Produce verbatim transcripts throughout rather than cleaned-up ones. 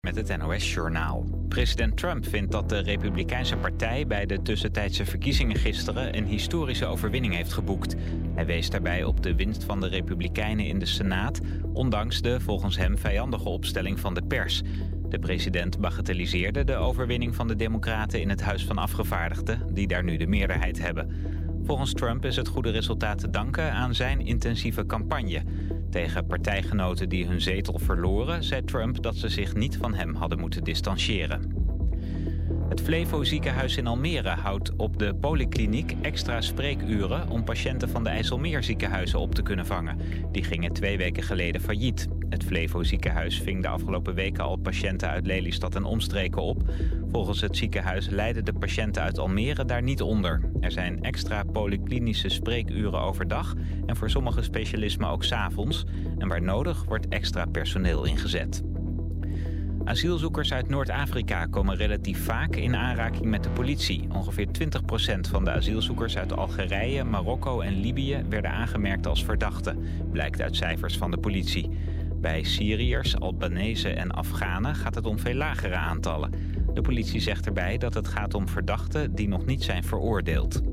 Met het N O S-journaal. President Trump vindt dat de Republikeinse partij bij de tussentijdse verkiezingen gisteren een historische overwinning heeft geboekt. Hij wees daarbij op de winst van de Republikeinen in de Senaat, ondanks de volgens hem vijandige opstelling van de pers. De president bagatelliseerde de overwinning van de Democraten in het Huis van Afgevaardigden, die daar nu de meerderheid hebben. Volgens Trump is het goede resultaat te danken aan zijn intensieve campagne. Tegen partijgenoten die hun zetel verloren, zei Trump dat ze zich niet van hem hadden moeten distancieren. Het Flevo ziekenhuis in Almere houdt op de polykliniek extra spreekuren om patiënten van de IJsselmeer ziekenhuizen op te kunnen vangen. Die gingen twee weken geleden failliet. Het Flevo ziekenhuis ving de afgelopen weken al patiënten uit Lelystad en omstreken op. Volgens het ziekenhuis lijden de patiënten uit Almere daar niet onder. Er zijn extra polyklinische spreekuren overdag en voor sommige specialismen ook 's avonds. En waar nodig wordt extra personeel ingezet. Asielzoekers uit Noord-Afrika komen relatief vaak in aanraking met de politie. Ongeveer twintig procent van de asielzoekers uit Algerije, Marokko en Libië werden aangemerkt als verdachten, blijkt uit cijfers van de politie. Bij Syriërs, Albanese en Afghanen gaat het om veel lagere aantallen. De politie zegt erbij dat het gaat om verdachten die nog niet zijn veroordeeld.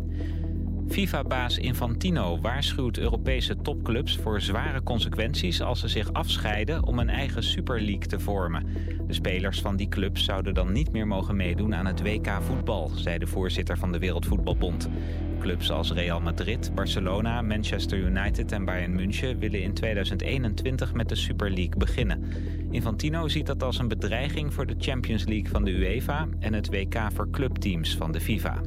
FIFA-baas Infantino waarschuwt Europese topclubs voor zware consequenties als ze zich afscheiden om een eigen Super League te vormen. De spelers van die clubs zouden dan niet meer mogen meedoen aan het W K voetbal, zei de voorzitter van de Wereldvoetbalbond. Clubs als Real Madrid, Barcelona, Manchester United en Bayern München willen in tweeduizend eenentwintig met de Super League beginnen. Infantino ziet dat als een bedreiging voor de Champions League van de UEFA en het W K voor clubteams van de FIFA.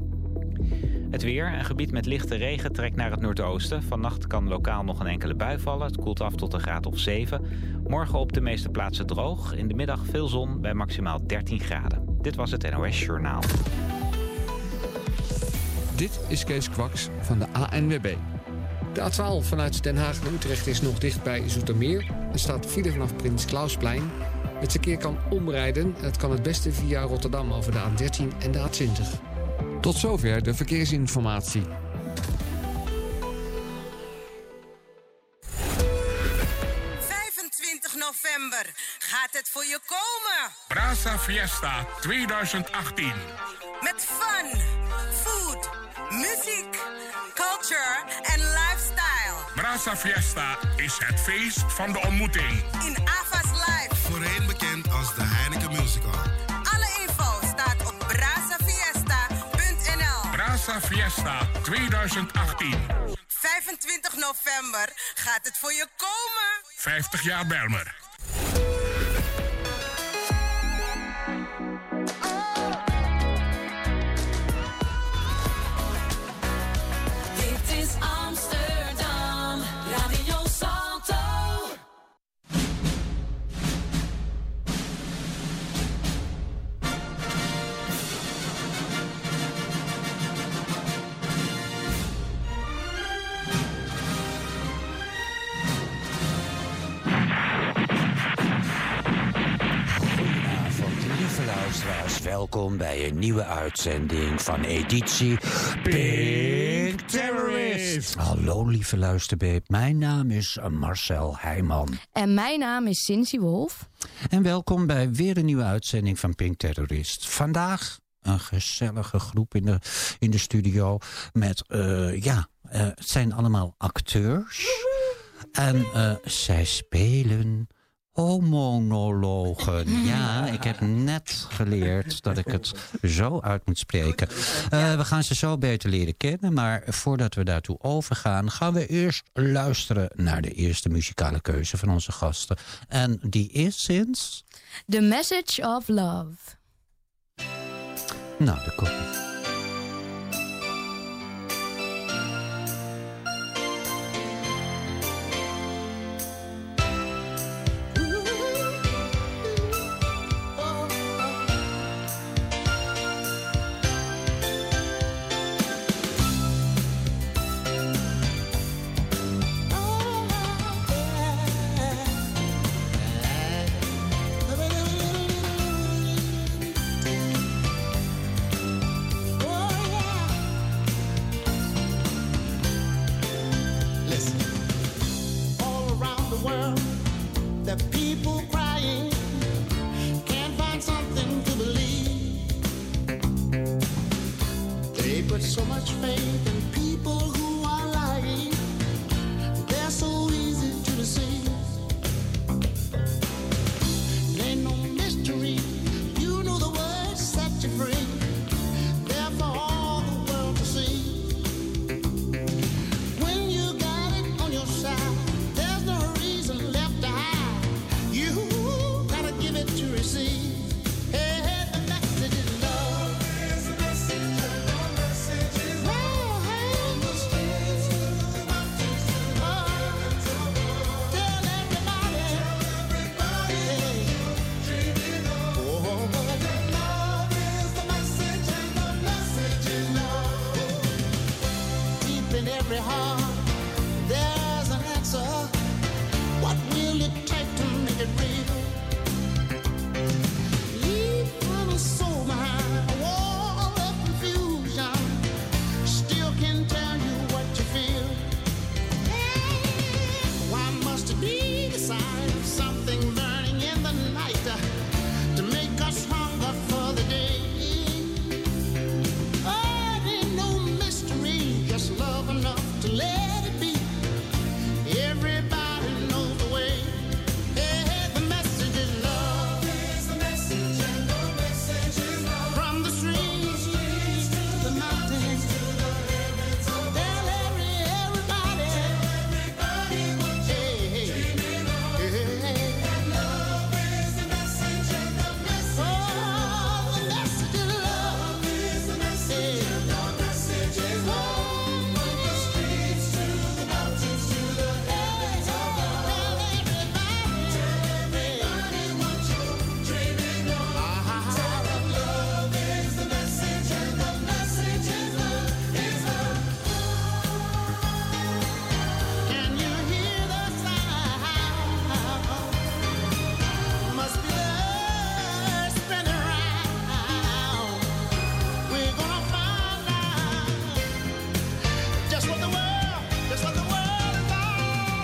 Het weer, een gebied met lichte regen, trekt naar het noordoosten. Vannacht kan lokaal nog een enkele bui vallen. Het koelt af tot een graad of zeven. Morgen op de meeste plaatsen droog. In de middag veel zon bij maximaal dertien graden. Dit was het N O S Journaal. Dit is Kees Kwaks van de A N W B. De A twaalf vanuit Den Haag naar Utrecht is nog dicht bij Zoetermeer. Er staat file vanaf Prins Klausplein. Het verkeer kan omrijden en het kan het beste via Rotterdam over de A dertien en de A twintig. Tot zover de verkeersinformatie. vijfentwintig november gaat het voor je komen. Brasa Fiesta tweeduizend achttien. Met fun, food, muziek, culture en lifestyle. Brasa Fiesta is het feest van de ontmoeting. In Ava's Live. Voorheen bekend als de Heineken Musical. Alle info staat op brasafiesta punt n l. Brasa Fiesta tweeduizend achttien. vijfentwintig november gaat het voor je komen. vijftig jaar Belmer. Dit is Amsterdam, Radio Salto. Luisteraars, welkom bij een nieuwe uitzending van editie Pink Terrorist. Hallo lieve luisterbeep, mijn naam is Marcel Heijman. En mijn naam is Cincy Wolf. En welkom bij weer een nieuwe uitzending van Pink Terrorist. Vandaag een gezellige groep in de, in de studio met, uh, ja, uh, het zijn allemaal acteurs. En uh, zij spelen homonologen. Ja, ik heb net geleerd dat ik het zo uit moet spreken. Uh, we gaan ze zo beter leren kennen, maar voordat we daartoe overgaan, gaan we eerst luisteren naar de eerste muzikale keuze van onze gasten. En die is sinds... The Message of Love. Nou, de kopie. so much faith in people who are lying. They're so easy to deceive. Ain't no mystery. You know the words set you free. They're for all the world to see. When you got it on your side, there's no reason left to hide. You gotta give it to receive. Hey, hey, the message is love. It's the message, the message is love. Hey, on the streets, the mountains, the mountains, tell everybody, everybody, dreaming on. Oh, but love is the message, and the message is love. Deep in every heart, there's an answer. What will it take to make it real? Leave from a soul behind a wall of confusion. Still can tell you what you feel. Why must it be the sign of something burning in the night uh, to make us hunger for the day? Oh, it ain't no mystery, just love enough to let it be. Everybody knows the way. Hey, hey, the message is love. Is the message, and the message is love. From the streets to the mountains to the heavens above. Tell every everybody, everybody what you're dreaming of. And love is the message, and the message. Oh, the message is love. Is the message, and the message is love. From the streets to the mountains to the heavens above. Tell everybody, tell everybody what you're dreaming of. Tell them love is the message, and the message is love, is love. Can you hear the sound? Must be the earth spinning round. We're gonna find out just what the world, just what the world is all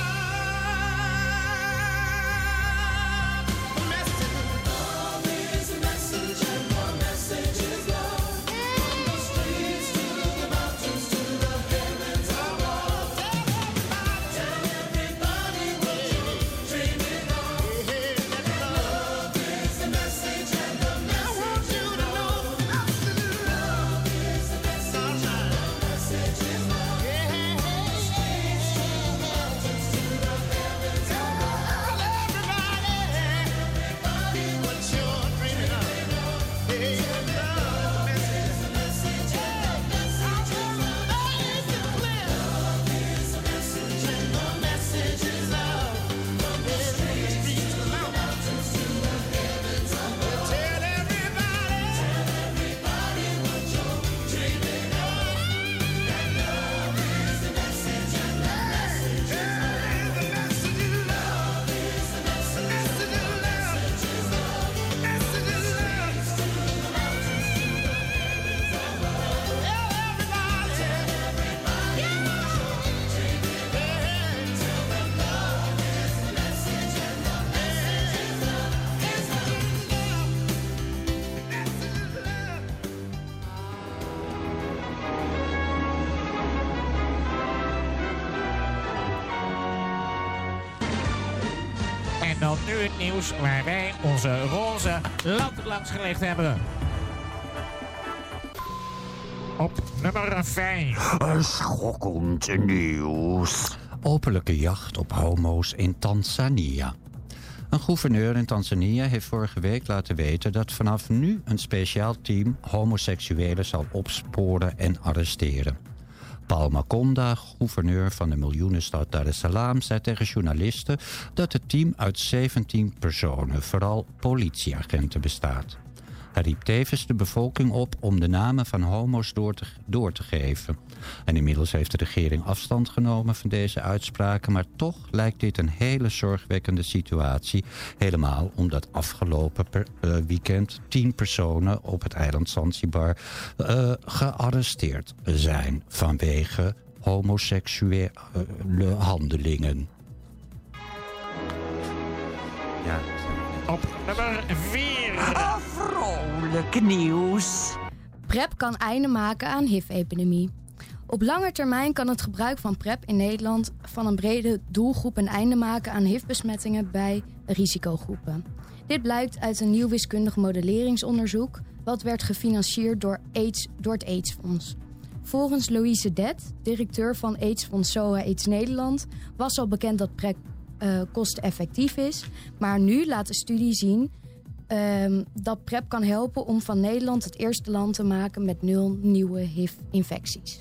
about. The message is love is the message, and the message is love. From the streets to the mountains to the heavens above. Tell everybody what you're dreaming of. Love is the message, and the message. I want you to know love is the message, and the message is love. From the streets to the mountains to the heavens above. Tell everybody, everybody what you're dreaming of. Hey, love is the message, and the message is love. Love is the message, and the message is love. From the streets to the mountains to the heavens above. Tell everybody, tell everybody what you're dreaming of. And love is the message, and the message is love. The message is love. Is the message, message is love. Message is love. Message is love. To the mountains to the heavens above. Tell everybody, tell everybody what you're dreaming of. Tell them love is the message, and the message is love. Is love. Message is love. En dan nu het nieuws waar wij onze roze lamp langs gelegd hebben. Op nummer vijf. Schokkend nieuws. Openlijke jacht op homo's in Tanzania. Een gouverneur in Tanzania heeft vorige week laten weten dat vanaf nu een speciaal team homoseksuelen zal opsporen en arresteren. Paul Makonda, gouverneur van de miljoenenstad Dar es Salaam, zei tegen journalisten dat het team uit zeventien personen, vooral politieagenten, bestaat. Hij riep tevens de bevolking op om de namen van homo's door te, door te geven. En inmiddels heeft de regering afstand genomen van deze uitspraken, maar toch lijkt dit een hele zorgwekkende situatie. Helemaal omdat afgelopen per, uh, weekend tien personen op het eiland Zanzibar uh, gearresteerd zijn vanwege homoseksuele handelingen. Ja. Op nummer vier. Oh, vrolijk nieuws. PrEP kan einde maken aan H I V-epidemie. Op lange termijn kan het gebruik van PrEP in Nederland van een brede doelgroep een einde maken aan H I V-besmettingen bij risicogroepen. Dit blijkt uit een nieuw wiskundig modelleringsonderzoek wat werd gefinancierd door, AIDS, door het AIDS-fonds. Volgens Louise Det, directeur van AIDS-fonds S O A AIDS Nederland, was al bekend dat PrEP uh, kosteneffectief is. Maar nu laat de studie zien uh, dat PrEP kan helpen om van Nederland het eerste land te maken met nul nieuwe H I V-infecties.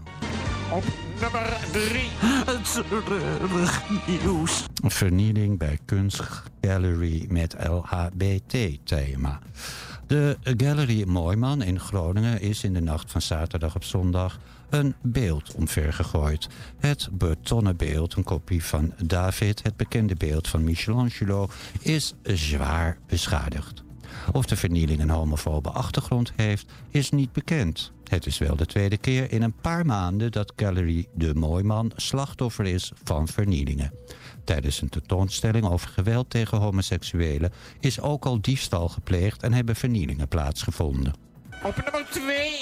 Op nummer drie. Het treurig nieuws. Vernieling bij kunstgallery met L H B T-thema. De Gallery Mooiman in Groningen is in de nacht van zaterdag op zondag een beeld omvergegooid. Het betonnen beeld, een kopie van David, het bekende beeld van Michelangelo, is zwaar beschadigd. Of de vernieling een homofobe achtergrond heeft, is niet bekend. Het is wel de tweede keer in een paar maanden dat Gallery de Mooiman slachtoffer is van vernielingen. Tijdens een tentoonstelling over geweld tegen homoseksuelen is ook al diefstal gepleegd en hebben vernielingen plaatsgevonden. Op nummer twee.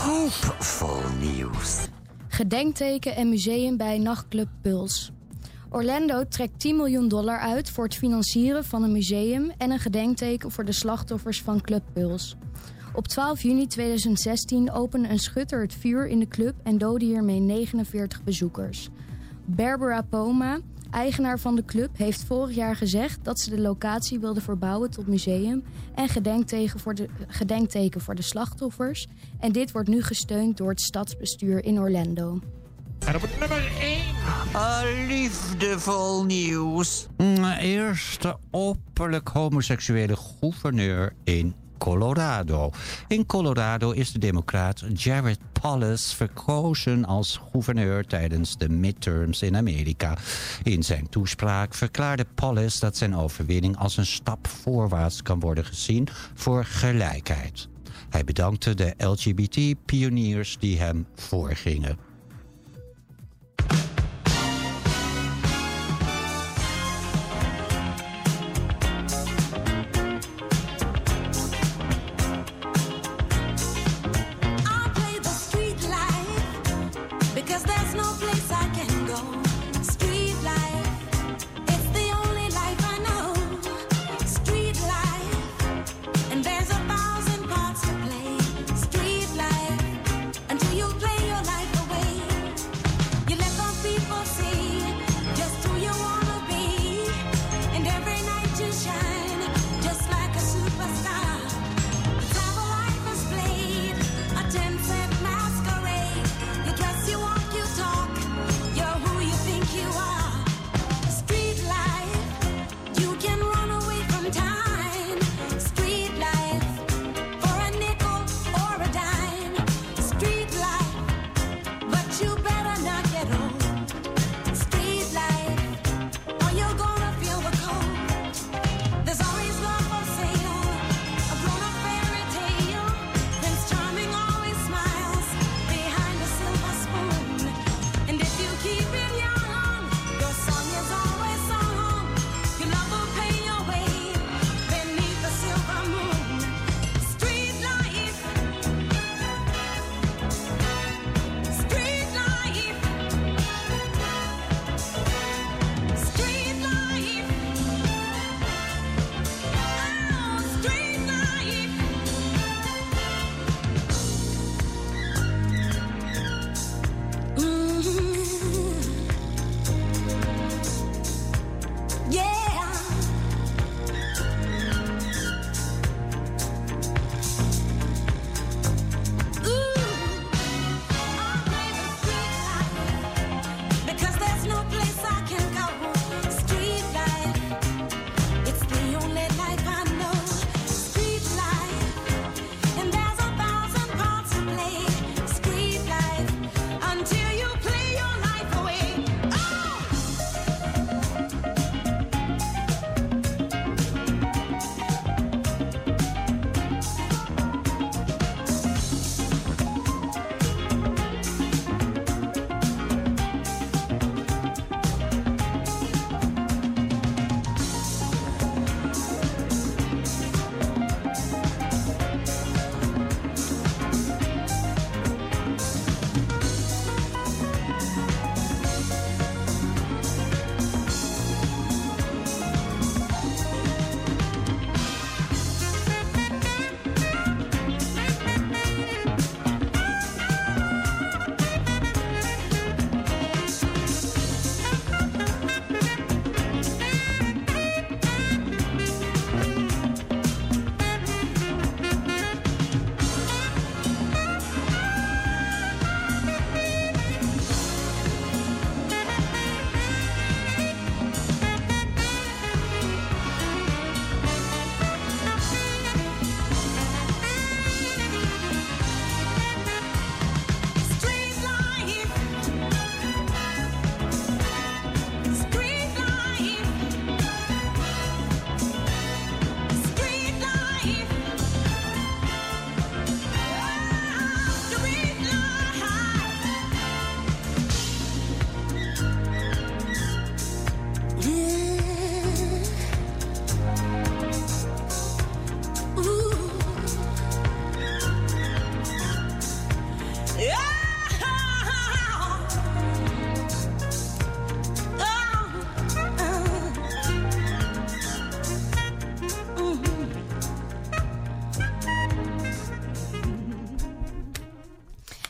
Hoopvol nieuws. Gedenkteken en museum bij nachtclub Puls. Orlando trekt tien miljoen dollar uit voor het financieren van een museum en een gedenkteken voor de slachtoffers van Club Puls. Op twaalf juni tweeduizend zestien opende een schutter het vuur in de club en doodde hiermee negenenveertig bezoekers. Barbara Poma, eigenaar van de club, heeft vorig jaar gezegd dat ze de locatie wilde verbouwen tot museum en gedenkteken voor de, gedenkteken voor de slachtoffers. En dit wordt nu gesteund door het stadsbestuur in Orlando. En op het nummer één. Uh, liefdevol nieuws. Eerste openlijk homoseksuele gouverneur in Colorado. In Colorado is de democraat Jared Polis verkozen als gouverneur tijdens de midterms in Amerika. In zijn toespraak verklaarde Polis dat zijn overwinning als een stap voorwaarts kan worden gezien voor gelijkheid. Hij bedankte de L G B T-pioniers die hem voorgingen. Until you play your life away.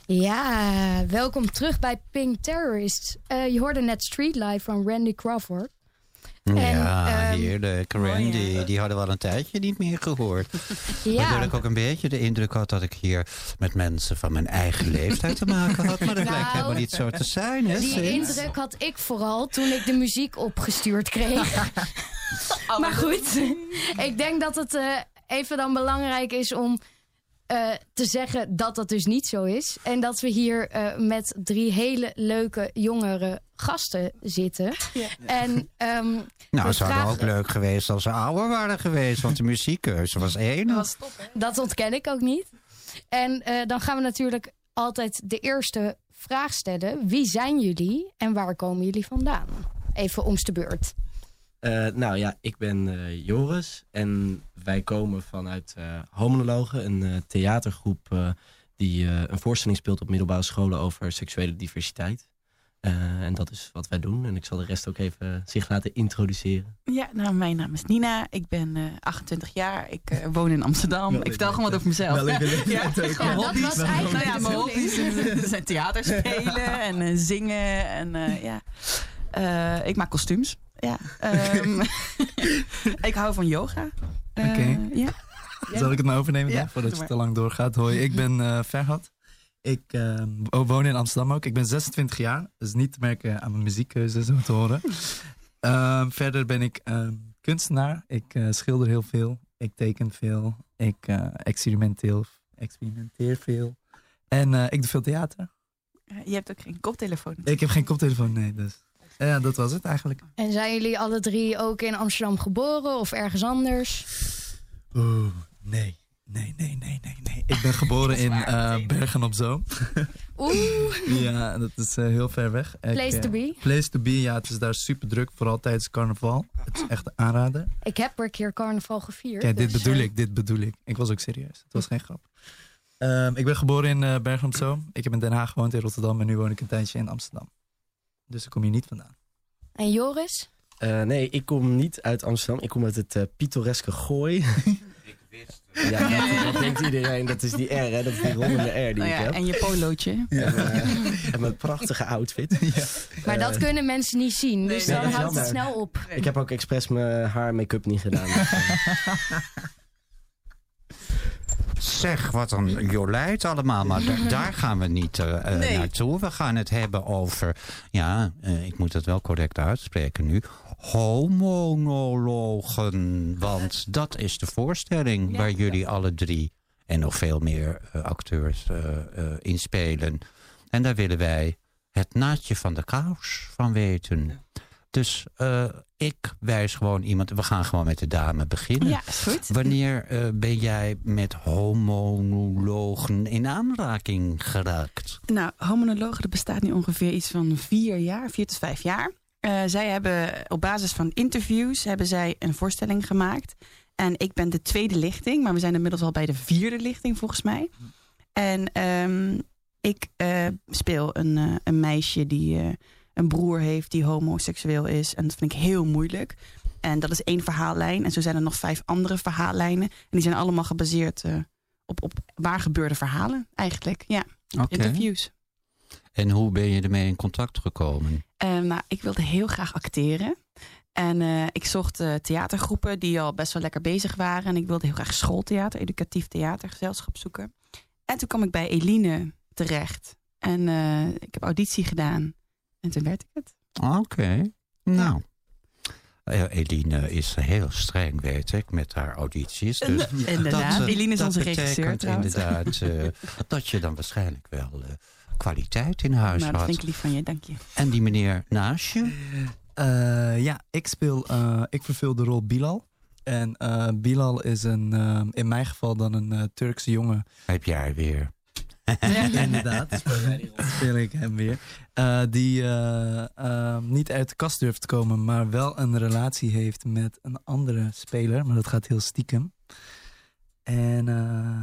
Ja, welkom terug bij Pink Terrorists. Uh, je hoorde net Street Life van Randy Crawford. Ja, um, heerlijk. Randy, oh, ja. die hadden we al een tijdje niet meer gehoord. Ja. Waardoor ik ook een beetje de indruk had dat ik hier met mensen van mijn eigen leeftijd te maken had. Maar dat nou, lijkt helemaal niet zo te zijn. Hè, die sinds? indruk had ik vooral toen ik de muziek opgestuurd kreeg. oh, maar goed, ik denk dat het uh, even dan belangrijk is om uh, te zeggen dat dat dus niet zo is. En dat we hier uh, met drie hele leuke jongere gasten zitten. Ja. En, um, nou, het zou vragen... ook leuk geweest als ze ouder waren geweest. Want de muziekkeuze was één. Dat was top, hè? Dat ontken ik ook niet. En uh, dan gaan we natuurlijk altijd de eerste vraag stellen. Wie zijn jullie en waar komen jullie vandaan? Even om de beurt. Uh, nou ja, ik ben uh, Joris en wij komen vanuit uh, Homonologen, een uh, theatergroep uh, die uh, een voorstelling speelt op middelbare scholen over seksuele diversiteit. Uh, en dat is wat wij doen en ik zal de rest ook even uh, zich laten introduceren. Ja, nou mijn naam is Nina, ik ben uh, achtentwintig jaar, ik uh, woon in Amsterdam. Wel, ik vertel gewoon wat over mezelf. Wel, ik ben, ja, ja, ja, dat was eigenlijk ja, mijn hobby's. zijn theater spelen en uh, zingen en uh, ja, uh, ik maak kostuums. Ja, um, ik hou van yoga. Uh, Oké. Okay. Ja. Zal ik het maar overnemen ja, dan, voordat je te lang doorgaat? Hoi, ik ben uh, Ferhat. Ik uh, woon in Amsterdam ook. Ik ben zesentwintig jaar. Dus niet te merken aan mijn muziekkeuze, zo te horen. Uh, verder ben ik uh, kunstenaar. Ik uh, schilder heel veel. Ik teken veel. Ik uh, experimenteer, experimenteer veel. En uh, ik doe veel theater. Je hebt ook geen koptelefoon. Ik heb geen koptelefoon, nee. Dus. Ja, dat was het eigenlijk. En zijn jullie alle drie ook in Amsterdam geboren of ergens anders? Oeh, nee. Nee, nee, nee, nee, nee. Ik ben geboren in uh, Bergen op Zoom. Oeh. Ja, dat is uh, heel ver weg. Place ik, uh, to be. Place to be, ja. Het is daar super druk, vooral tijdens carnaval. Het is echt een aanrader. Ik heb er een keer carnaval gevierd. Kijk, dit dus, bedoel uh... ik, dit bedoel ik. Ik was ook serieus. Het was geen grap. Um, ik ben geboren in uh, Bergen op Zoom. Ik heb in Den Haag gewoond, in Rotterdam. En nu woon ik een tijdje in Amsterdam. Dus ik kom hier niet vandaan. En Joris? Uh, nee, ik kom niet uit Amsterdam. Ik kom uit het uh, pittoreske Gooi. Ik wist het. Ja, dat, dat denkt iedereen. Dat is die R, hè? Dat is die rondende R die oh, ja, ik heb. En je polootje. Ja. En, uh, en mijn prachtige outfit. Ja. Maar uh, dat kunnen mensen niet zien. Dus nee, dan nee, houdt het snel op. Ik heb ook expres mijn haar make-up niet gedaan. Dus, uh. Zeg, wat een jolijt allemaal. Maar d- daar gaan we niet uh, nee. naartoe. We gaan het hebben over... Ja, uh, ik moet het wel correct uitspreken nu. Homonologen. Want dat is de voorstelling ja, waar jullie ja. alle drie... en nog veel meer uh, acteurs uh, uh, in spelen. En daar willen wij het naadje van de kous van weten. Ja. Dus uh, ik wijs gewoon iemand... We gaan gewoon met de dame beginnen. Ja, is goed. Wanneer uh, ben jij met homonologen in aanraking geraakt? Nou, homonologen, dat bestaat nu ongeveer iets van vier jaar. Vier tot vijf jaar. Uh, zij hebben op basis van interviews... hebben zij een voorstelling gemaakt. En ik ben de tweede lichting. Maar we zijn inmiddels al bij de vierde lichting, volgens mij. En um, ik uh, speel een, uh, een meisje die... Uh, een broer heeft die homoseksueel is. En dat vind ik heel moeilijk. En dat is één verhaallijn. En zo zijn er nog vijf andere verhaallijnen. En die zijn allemaal gebaseerd uh, op, op waar gebeurde verhalen eigenlijk. Ja, okay. Interviews. En hoe ben je ermee in contact gekomen? Uh, nou, ik wilde heel graag acteren. En uh, ik zocht uh, theatergroepen die al best wel lekker bezig waren. En ik wilde heel graag schooltheater, educatief theatergezelschap zoeken. En toen kwam ik bij Eline terecht. En uh, ik heb auditie gedaan. En toen werd ik het. Oké. Okay. Nou. Uh, Eline is heel streng, weet ik, met haar audities. Dus ja. Inderdaad. Dat, uh, Eline is dat onze regisseur trouwens. Inderdaad uh, dat je dan waarschijnlijk wel uh, kwaliteit in huis nou, had. Dat vind ik lief van je, dank je. En die meneer naast je? Uh, ja, ik speel, uh, ik vervul de rol Bilal. En uh, Bilal is een, uh, in mijn geval dan een uh, Turkse jongen. Heb jij weer... Ja, inderdaad, speel ik hem weer. Uh, die uh, uh, niet uit de kast durft te komen, maar wel een relatie heeft met een andere speler. Maar dat gaat heel stiekem. En, uh,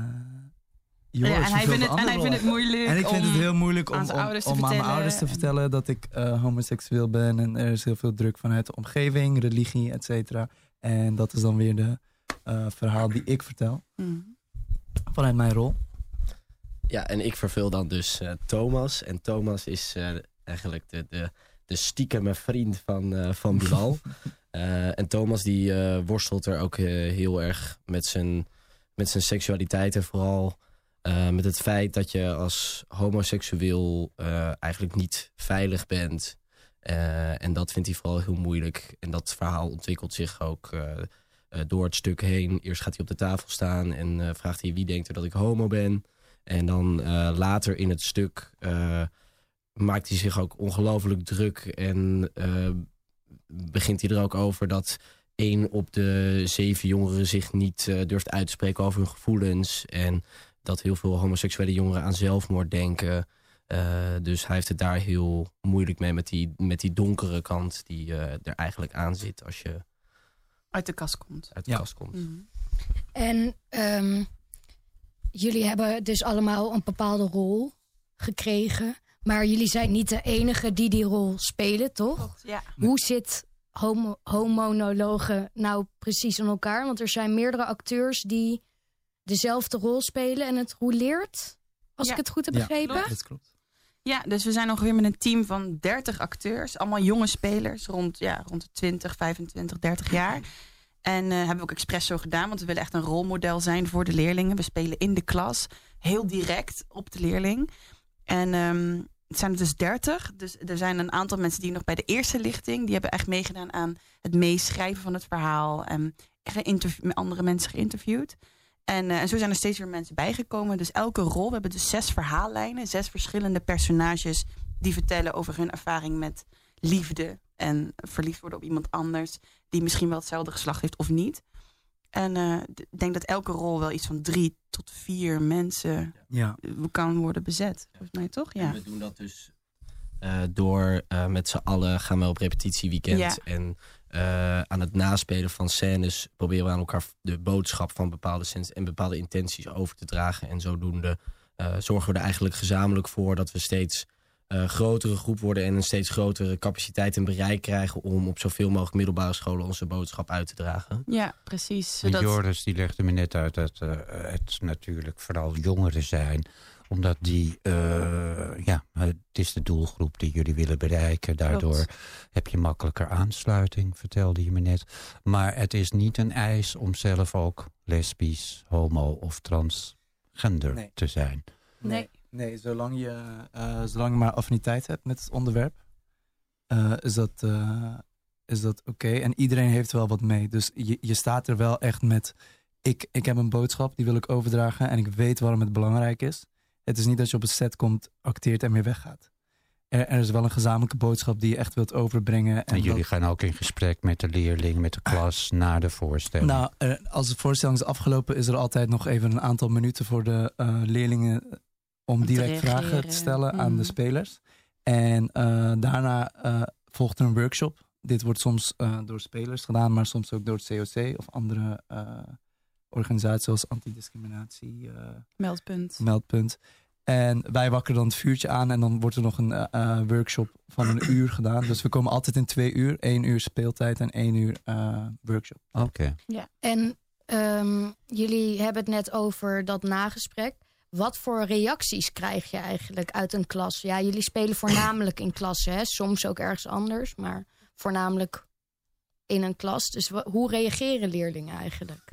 ja, en hij vindt het, en hij vindt het moeilijk. En ik vind om het heel moeilijk om, aan, om, om aan mijn ouders te vertellen dat ik uh, homoseksueel ben. En er is heel veel druk vanuit de omgeving, religie, et cetera. En dat is dan weer de uh, verhaal die ik vertel. Mm. Vanuit mijn rol. Ja, en ik vervul dan dus uh, Thomas. En Thomas is uh, eigenlijk de, de, de stiekeme vriend van, uh, van Bilal. uh, en Thomas die uh, worstelt er ook uh, heel erg met zijn, met zijn seksualiteit. En vooral uh, met het feit dat je als homoseksueel uh, eigenlijk niet veilig bent. Uh, en dat vindt hij vooral heel moeilijk. En dat verhaal ontwikkelt zich ook uh, uh, door het stuk heen. Eerst gaat hij op de tafel staan en uh, vraagt hij wie denkt er dat ik homo ben. En dan uh, later in het stuk uh, maakt hij zich ook ongelooflijk druk. En uh, begint hij er ook over dat één op de zeven jongeren zich niet uh, durft uit te spreken over hun gevoelens. En dat heel veel homoseksuele jongeren aan zelfmoord denken. Uh, dus hij heeft het daar heel moeilijk mee met die, met die donkere kant die uh, er eigenlijk aan zit als je uit de kast komt. Uit de Ja. kast komt. Mm. En um, jullie hebben dus allemaal een bepaalde rol gekregen. Maar jullie zijn niet de enige die die rol spelen, toch? Klopt, ja. Hoe zit homo- homonologen nou precies in elkaar? Want er zijn meerdere acteurs die dezelfde rol spelen en het rouleert. Als Ja. ik het goed heb Ja, begrepen. dat klopt. Ja, dus we zijn ongeveer met een team van dertig acteurs. Allemaal jonge spelers, rond, ja, rond de twintig, vijfentwintig, dertig jaar. En uh, hebben we ook expres zo gedaan, want we willen echt een rolmodel zijn voor de leerlingen. We spelen in de klas, heel direct op de leerling. En um, het zijn er dus dertig. Dus er zijn een aantal mensen die nog bij de eerste lichting... die hebben echt meegedaan aan het meeschrijven van het verhaal. En geïnterv- met andere mensen geïnterviewd. En, uh, en zo zijn er steeds weer mensen bijgekomen. Dus elke rol, we hebben dus zes verhaallijnen. Zes verschillende personages die vertellen over hun ervaring met liefde. En verliefd worden op iemand anders. Die misschien wel hetzelfde geslacht heeft of niet. En uh, ik denk dat elke rol wel iets van drie tot vier mensen Ja. kan worden bezet. Volgens mij toch? Ja. En we doen dat dus uh, door uh, met z'n allen gaan we op repetitieweekend. Ja. En uh, aan het naspelen van scènes proberen we aan elkaar de boodschap van bepaalde scènes en bepaalde intenties over te dragen. En zodoende uh, zorgen we er eigenlijk gezamenlijk voor dat we steeds uh, grotere groep worden en een steeds grotere capaciteit en bereik krijgen om op zoveel mogelijk middelbare scholen onze boodschap uit te dragen. Ja, precies. En Zodat... Joris die legde me net uit dat uh, het natuurlijk vooral jongeren zijn. Omdat die, uh, ja, het is de doelgroep die jullie willen bereiken. Daardoor Klopt. heb je makkelijker aansluiting, vertelde je me net. Maar het is niet een eis om zelf ook lesbisch, homo of transgender Nee. te zijn. Nee. Nee, zolang je, uh, zolang je maar affiniteit hebt met het onderwerp, uh, is dat, uh, is dat oké. Okay. En iedereen heeft wel wat mee. Dus je, je staat er wel echt met, ik, ik heb een boodschap, die wil ik overdragen en ik weet waarom het belangrijk is. Het is niet dat je op een set komt, acteert en weer weggaat. Er, er is wel een gezamenlijke boodschap die je echt wilt overbrengen. En, En jullie dat, gaan ook in gesprek met de leerling, met de klas, na de voorstelling. nou, er, als de voorstelling is afgelopen, is er altijd nog even een aantal minuten voor de uh, leerlingen om Om te direct vragen reageren. te stellen aan Mhm. de spelers. En uh, daarna uh, volgt er een workshop. Dit wordt soms uh, door spelers gedaan, maar soms ook door het C O C of andere uh, organisaties zoals antidiscriminatie, uh, Meldpunt. Meldpunt. En wij wakkeren dan het vuurtje aan en dan wordt er nog een uh, uh, workshop van een uur gedaan. Dus we komen altijd in twee uur. één uur speeltijd en één uur uh, workshop. Oké. Okay. Ja. En um, jullie hebben het net over dat nagesprek. Wat voor reacties krijg je eigenlijk uit een klas? Ja, jullie spelen voornamelijk in klassen, hè? Soms ook ergens anders, maar voornamelijk in een klas. Dus w- hoe reageren leerlingen eigenlijk?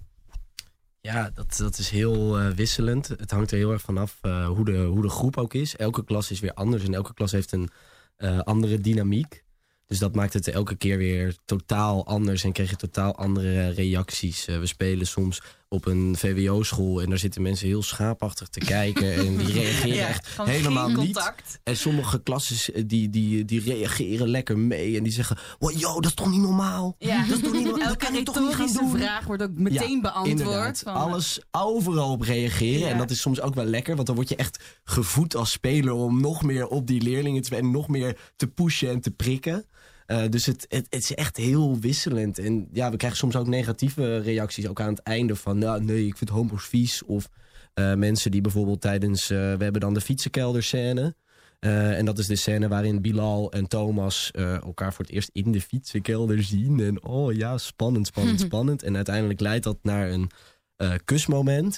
Ja, dat, dat is heel uh, wisselend. Het hangt er heel erg vanaf uh, hoe, de, hoe de groep ook is. Elke klas is weer anders en elke klas heeft een uh, andere dynamiek. Dus dat maakt het elke keer weer totaal anders en krijg je totaal andere reacties. Uh, we spelen soms op een V W O-school en daar zitten mensen heel schaapachtig te kijken. En die reageren Ja, echt gewoon helemaal geen niet. contact. En sommige klassen die, die, die reageren lekker mee en die zeggen, wow, yo, dat is toch niet normaal? Ja. Dat is toch niet normaal? Dat Elke kan je toch niet gaan retorische doen? vraag wordt ook meteen Ja, beantwoord. inderdaad. Van, Alles overal op reageren. Ja. En dat is soms ook wel lekker. Want dan word je echt gevoed als speler om nog meer op die leerlingen te en nog meer te pushen en te prikken. Uh, dus het, het, het is echt heel wisselend. En ja, we krijgen soms ook negatieve reacties. Ook aan het einde van, nou nee, ik vind homo's vies. Of uh, mensen die bijvoorbeeld tijdens, uh, we hebben dan de fietsenkelderscène. Uh, en dat is de scène waarin Bilal en Thomas uh, elkaar voor het eerst in de fietsenkelder zien. En oh ja, spannend, spannend, spannend. En uiteindelijk leidt dat naar een uh, kusmoment.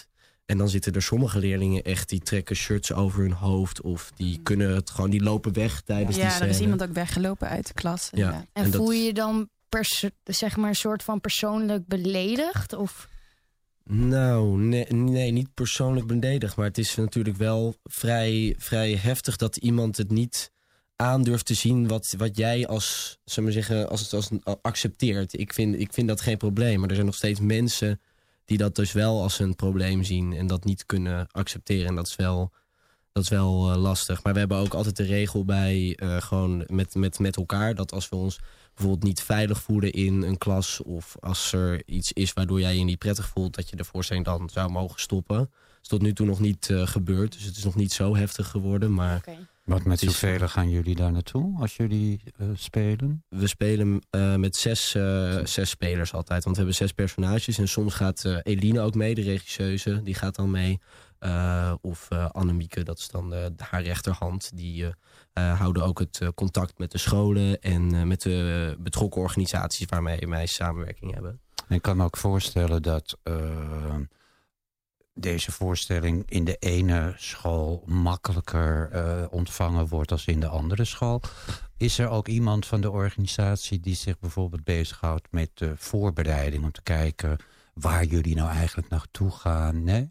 En dan zitten er sommige leerlingen echt, die trekken shirts over hun hoofd. Of die kunnen het gewoon, die lopen weg tijdens Ja, die er scène. is iemand ook weggelopen uit de klas. Ja. inderdaad. En, En dat- voel je je dan perso- zeg maar een soort van persoonlijk beledigd? Of Nou, nee, nee, niet persoonlijk beledigd. Maar het is natuurlijk wel vrij, vrij heftig dat iemand het niet aandurft te zien wat, wat jij als, zullen we zeggen, als, als accepteert. Ik vind, ik vind dat geen probleem. Maar er zijn nog steeds mensen die dat dus wel als een probleem zien en dat niet kunnen accepteren. En dat is wel, dat is wel uh, lastig. Maar we hebben ook altijd de regel bij uh, gewoon met, met, met elkaar, dat als we ons bijvoorbeeld niet veilig voelen in een klas, of als er iets is waardoor jij je niet prettig voelt, dat je de voorstelling dan zou mogen stoppen. Dat is tot nu toe nog niet uh, gebeurd, dus het is nog niet zo heftig geworden. Maar okay. Wat met het is- hoeveel gaan jullie daar naartoe als jullie uh, spelen? we spelen uh, met zes, uh, zes spelers altijd, want we hebben zes personages. En soms gaat uh, Eline ook mee, de regisseuse, die gaat dan mee. Uh, of uh, Annemieke, dat is dan uh, haar rechterhand. Die uh, uh, houden ook het uh, contact met de scholen en uh, met de uh, betrokken organisaties waarmee wij samenwerking hebben. En ik kan me ook voorstellen dat uh, deze voorstelling in de ene school makkelijker uh, ontvangen wordt als in de andere school. Is er ook iemand van de organisatie die zich bijvoorbeeld bezighoudt met de voorbereiding om te kijken waar jullie nou eigenlijk naartoe gaan? Nee?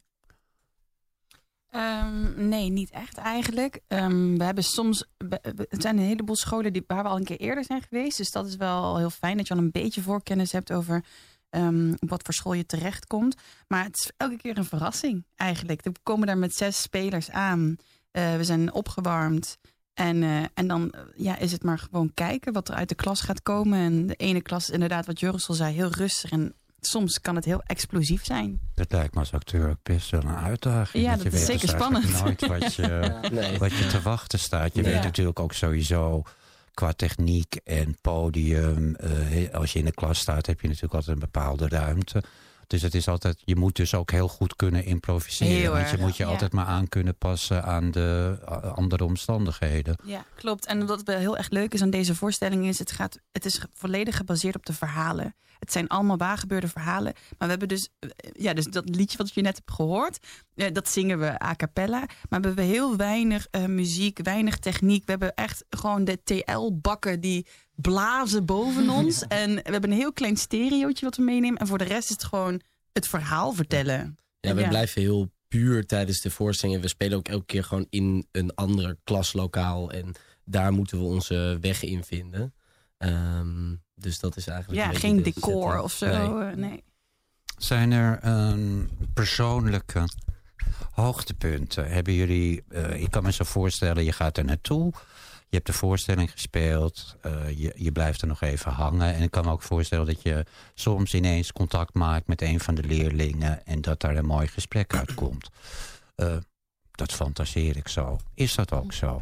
Um, nee, niet echt eigenlijk. Um, we hebben soms, het zijn een heleboel scholen die, waar we al een keer eerder zijn geweest. Dus dat is wel heel fijn dat je al een beetje voorkennis hebt over um, op wat voor school je terechtkomt. Maar het is elke keer een verrassing eigenlijk. We komen daar met zes spelers aan. Uh, we zijn opgewarmd. En, uh, en dan uh, ja, is het maar gewoon kijken wat er uit de klas gaat komen. En de ene klas is inderdaad, wat Joris al zei, heel rustig. En soms kan het heel explosief zijn. Dat lijkt me als acteur ook best wel een uitdaging. Ja, Want dat je is weet zeker dus eigenlijk spannend. nooit wat je, Nee. wat je te wachten staat. Je Nee. weet Ja. natuurlijk ook sowieso qua techniek en podium. Uh, als je in de klas staat heb je natuurlijk altijd een bepaalde ruimte. Dus het is altijd, je moet dus ook heel goed kunnen improviseren. Heel want je erg, moet je ja. altijd maar aan kunnen passen aan de uh, andere omstandigheden. Ja, klopt. En wat wel heel erg leuk is aan deze voorstelling is, het gaat, het is volledig gebaseerd op de verhalen. Het zijn allemaal waargebeurde verhalen. Maar we hebben dus, ja, dus dat liedje wat je net hebt gehoord, eh, dat zingen we a cappella. Maar we hebben heel weinig uh, muziek, weinig techniek. We hebben echt gewoon de T L-bakken die blazen boven ons. En we hebben een heel klein stereootje wat we meenemen. En voor de rest is het gewoon het verhaal vertellen. Ja, we Ja. blijven heel puur tijdens de voorstelling. We spelen ook elke keer gewoon in een ander klaslokaal. En daar moeten we onze weg in vinden. Um, dus dat is eigenlijk Ja, een beetje geen de decor setting. of zo. Nee. Nee. nee. Zijn er um, persoonlijke hoogtepunten? Hebben jullie, uh, ik kan me zo voorstellen, je gaat er naartoe. Je hebt de voorstelling gespeeld. Uh, je, je blijft er nog even hangen. En ik kan me ook voorstellen dat je soms ineens contact maakt met een van de leerlingen. En dat daar een mooi gesprek uitkomt. Uh, dat fantaseer ik zo. Is dat ook zo?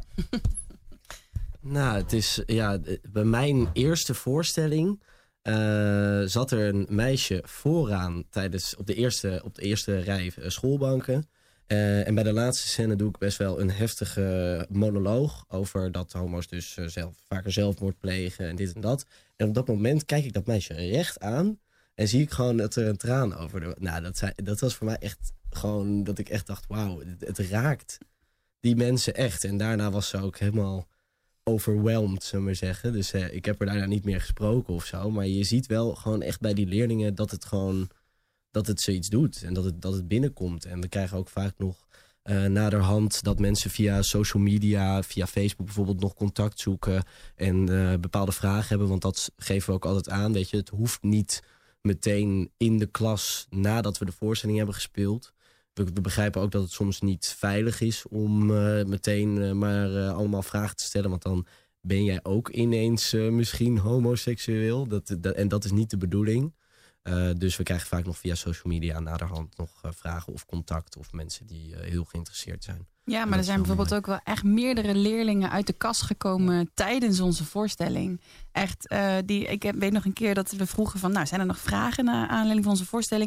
Nou, het is, ja, bij mijn eerste voorstelling uh, zat er een meisje vooraan tijdens, op, de eerste, op de eerste rij uh, schoolbanken. Uh, en bij de laatste scène doe ik best wel een heftige monoloog over dat homo's dus uh, zelf, vaker zelfmoord plegen en dit en dat. En op dat moment kijk ik dat meisje recht aan en zie ik gewoon dat er een traan over de... Nou, dat, zei, dat was voor mij echt gewoon dat ik echt dacht, wauw, het, het raakt die mensen echt. En daarna was ze ook helemaal overwhelmed, zullen we maar zeggen. Dus uh, ik heb er daarna niet meer gesproken of zo. Maar je ziet wel gewoon echt bij die leerlingen dat het gewoon, dat het zoiets doet. En dat het, dat het binnenkomt. En we krijgen ook vaak nog uh, naderhand dat mensen via social media, via Facebook bijvoorbeeld nog contact zoeken. En uh, bepaalde vragen hebben. Want dat geven we ook altijd aan. Weet je, het hoeft niet meteen in de klas nadat we de voorstelling hebben gespeeld. We, we begrijpen ook dat het soms niet veilig is om uh, meteen uh, maar uh, allemaal vragen te stellen. Want dan ben jij ook ineens uh, misschien homoseksueel. Dat, dat, en dat is niet de bedoeling. Uh, dus we krijgen vaak nog via social media naderhand nog uh, vragen of contact. Of mensen die uh, heel geïnteresseerd zijn. Ja, maar er zijn bijvoorbeeld ook wel echt meerdere leerlingen uit de kast gekomen tijdens onze voorstelling. Echt, uh, die, ik heb, weet nog een keer dat we vroegen van, nou, zijn er nog vragen naar aanleiding van onze voorstelling?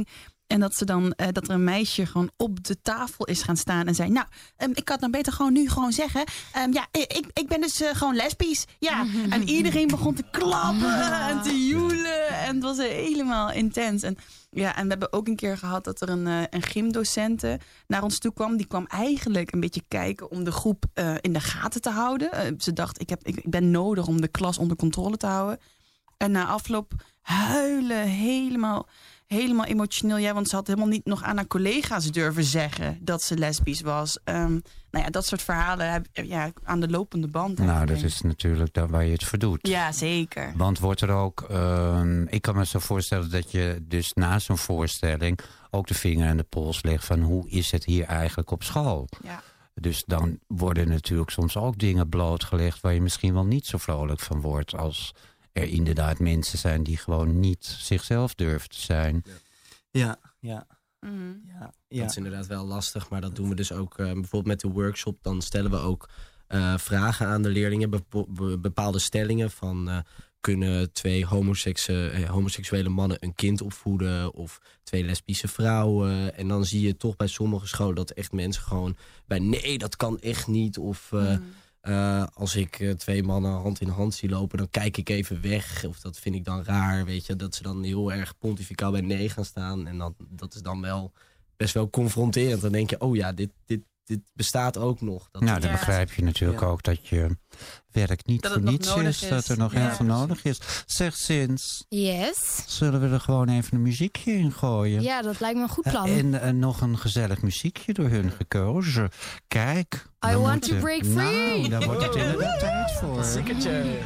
En dat, ze dan, uh, dat er een meisje gewoon op de tafel is gaan staan en zei... nou, um, ik kan het nou beter gewoon nu gewoon zeggen. Um, ja, ik, ik ben dus uh, gewoon lesbisch. Ja. En iedereen begon te klappen en te joelen. En het was helemaal intens. En, ja, en we hebben ook een keer gehad dat er een, uh, een gymdocente naar ons toe kwam. Die kwam eigenlijk een beetje kijken om de groep uh, in de gaten te houden. Uh, ze dacht, ik, heb, ik, ik ben nodig om de klas onder controle te houden. En na afloop huilen, helemaal... Helemaal emotioneel, ja, want ze had helemaal niet nog aan haar collega's durven zeggen dat ze lesbisch was. Um, nou ja, dat soort verhalen heb ja, aan de lopende band. Nou, dat is natuurlijk daar waar je het voor doet. Ja, zeker. Want wordt er ook, um, ik kan me zo voorstellen dat je dus na zo'n voorstelling ook de vinger aan de pols legt van hoe is het hier eigenlijk op school? Ja. Dus dan worden natuurlijk soms ook dingen blootgelegd waar je misschien wel niet zo vrolijk van wordt als... er inderdaad mensen zijn die gewoon niet zichzelf durven te zijn. Ja, ja. Mm. ja, ja. Dat is inderdaad wel lastig, maar dat doen we dus ook uh, bijvoorbeeld met de workshop. Dan stellen we ook uh, vragen aan de leerlingen, bepo- be- bepaalde stellingen van... Uh, kunnen twee homosekse, eh, homoseksuele mannen een kind opvoeden of twee lesbische vrouwen. En dan zie je toch bij sommige scholen dat echt mensen gewoon bij nee, dat kan echt niet. Of... Uh, mm. Uh, als ik uh, twee mannen hand in hand zie lopen, dan kijk ik even weg. Of dat vind ik dan raar, weet je. Dat ze dan heel erg pontificaal bij nee gaan staan. En dan, dat is dan wel best wel confronterend. Dan denk je, oh ja, dit, dit, dit bestaat ook nog. Dat nou, dan ja. begrijp je natuurlijk ja. ook dat je werk niet dat voor niets is, is. Dat er nog ja. heel veel nodig is. Zeg, Sins. Yes? Zullen we er gewoon even een muziekje in gooien? Ja, dat lijkt me een goed plan. Uh, en uh, nog een gezellig muziekje door hun gekozen. Kijk. I want moeten... to break free. Nou, daar wordt het inderdaad tijd voor. Zekertje.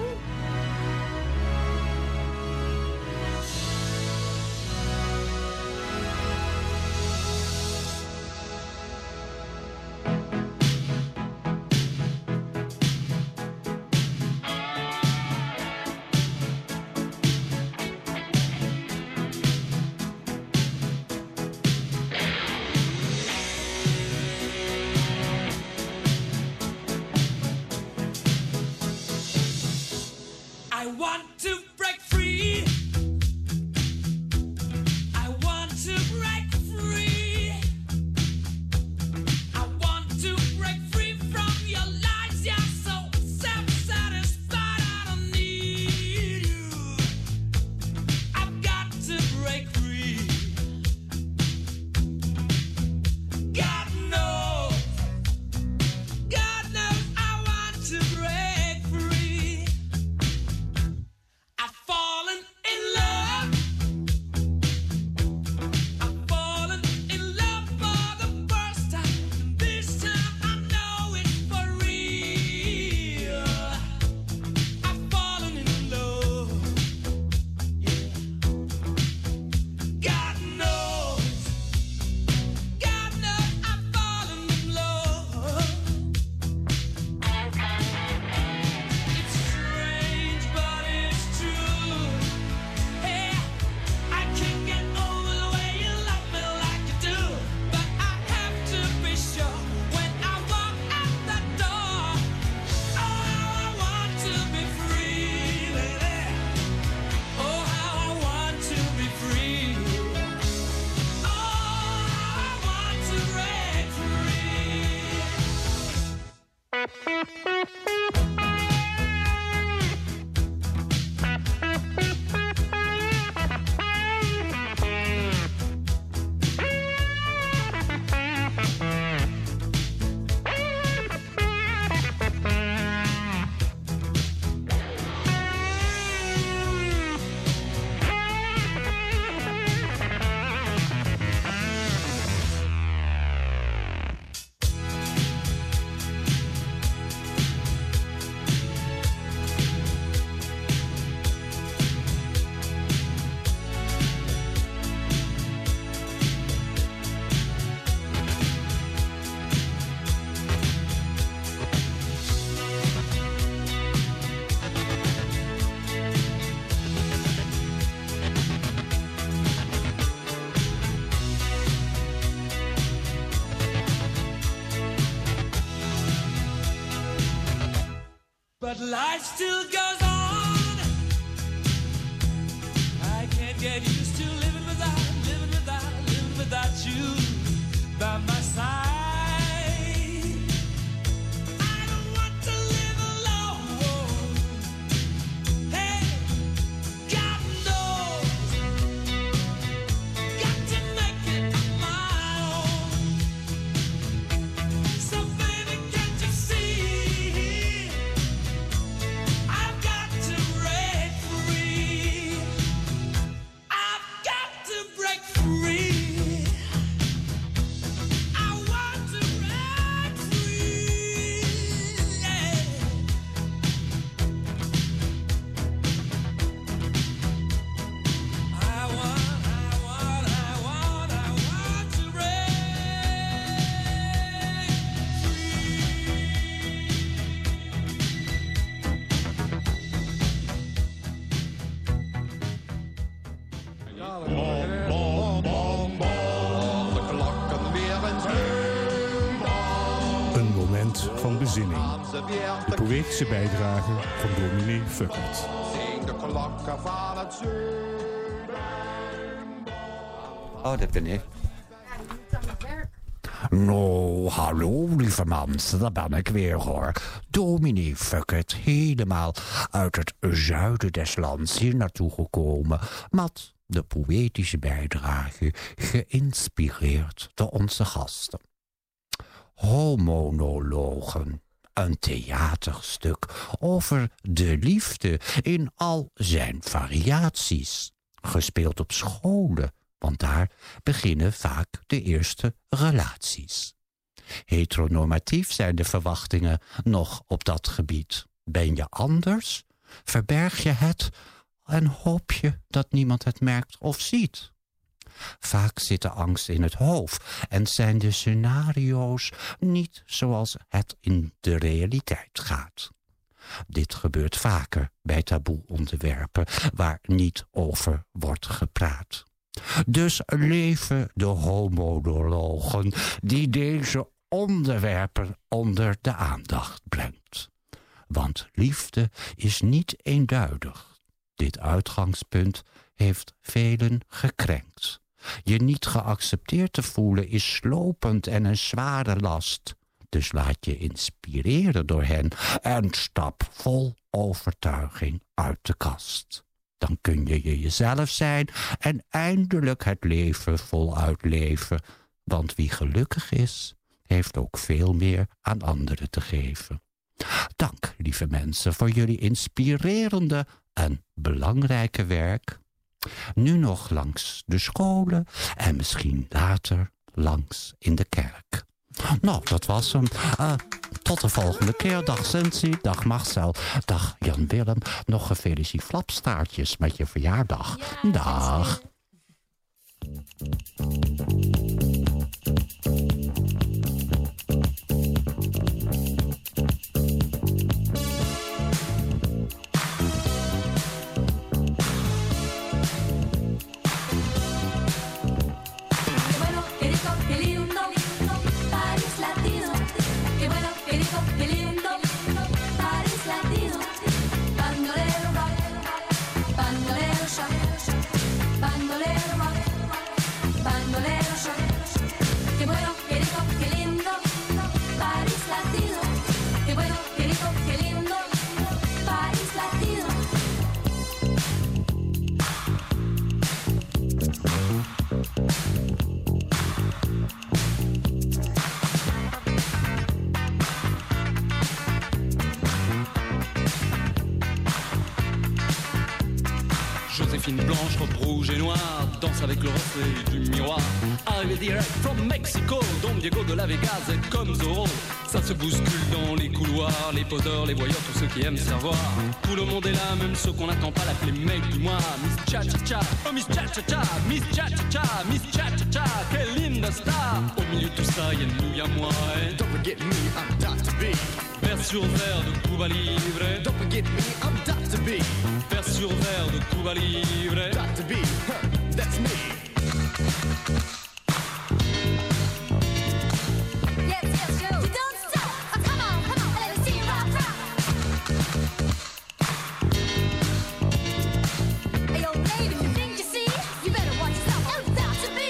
But life still goes on. I can't get used to living without, living without, van bezinning. De poëtische bijdrage van dominee Fuckert. Zing de klokken van het Oh, dat ben ik. Nou, hallo lieve mensen, daar ben ik weer hoor. Dominee Fuckert, helemaal uit het zuiden des lands hier naartoe gekomen. Met de poëtische bijdrage, geïnspireerd door onze gasten. Homonologen, een theaterstuk over de liefde in al zijn variaties. Gespeeld op scholen, want daar beginnen vaak de eerste relaties. Heteronormatief zijn de verwachtingen nog op dat gebied. Ben je anders? Verberg je het en hoop je dat niemand het merkt of ziet? Vaak zit de angst in het hoofd en zijn de scenario's niet zoals het in de realiteit gaat. Dit gebeurt vaker bij taboe-onderwerpen waar niet over wordt gepraat. Dus leven de homonologen die deze onderwerpen onder de aandacht brengt. Want liefde is niet eenduidig. Dit uitgangspunt heeft velen gekrenkt. Je niet geaccepteerd te voelen is slopend en een zware last. Dus laat je inspireren door hen en stap vol overtuiging uit de kast. Dan kun je jezelf zijn en eindelijk het leven voluit leven. Want wie gelukkig is, heeft ook veel meer aan anderen te geven. Dank, lieve mensen, voor jullie inspirerende en belangrijke werk. Nu nog langs de scholen en misschien later langs in de kerk. Nou, dat was hem. Uh, tot de volgende keer. Dag Sensi, dag Marcel, dag Jan-Willem. Nog gefeliciteerd flapstaartjes met je verjaardag. Ja, dag. Joséphine blanche, robe rouge et noire, danse avec le reflet du miroir. Arrivé direct from Mexico, Don Diego de la Vegas est comme Zorro. Ça se bouscule dans les couloirs, les poseurs, les voyeurs, tous ceux qui aiment se revoir. Tout le monde est là, même ceux qu'on n'attend pas l'appeler mec du mois. Miss Cha-Cha-Cha, oh Miss Cha-Cha-Cha, Miss Cha-Cha-Cha, Miss Cha-Cha-Cha, quelle linda star. Au milieu de tout ça, y'a nous, y'a moi. Et don't forget me, I'm Doctor B. Vers sur verre de Cuba Libre. Don't forget me, I'm Doctor B. Vers sur verre de Cuba Libre. Doctor B, huh, that's me. Yes, yes, yo. You don't stop. Oh, come on, come on, let me see you rock, rock. Hey, yo, baby, you think you see? You better watch yourself. Oh, Doctor B.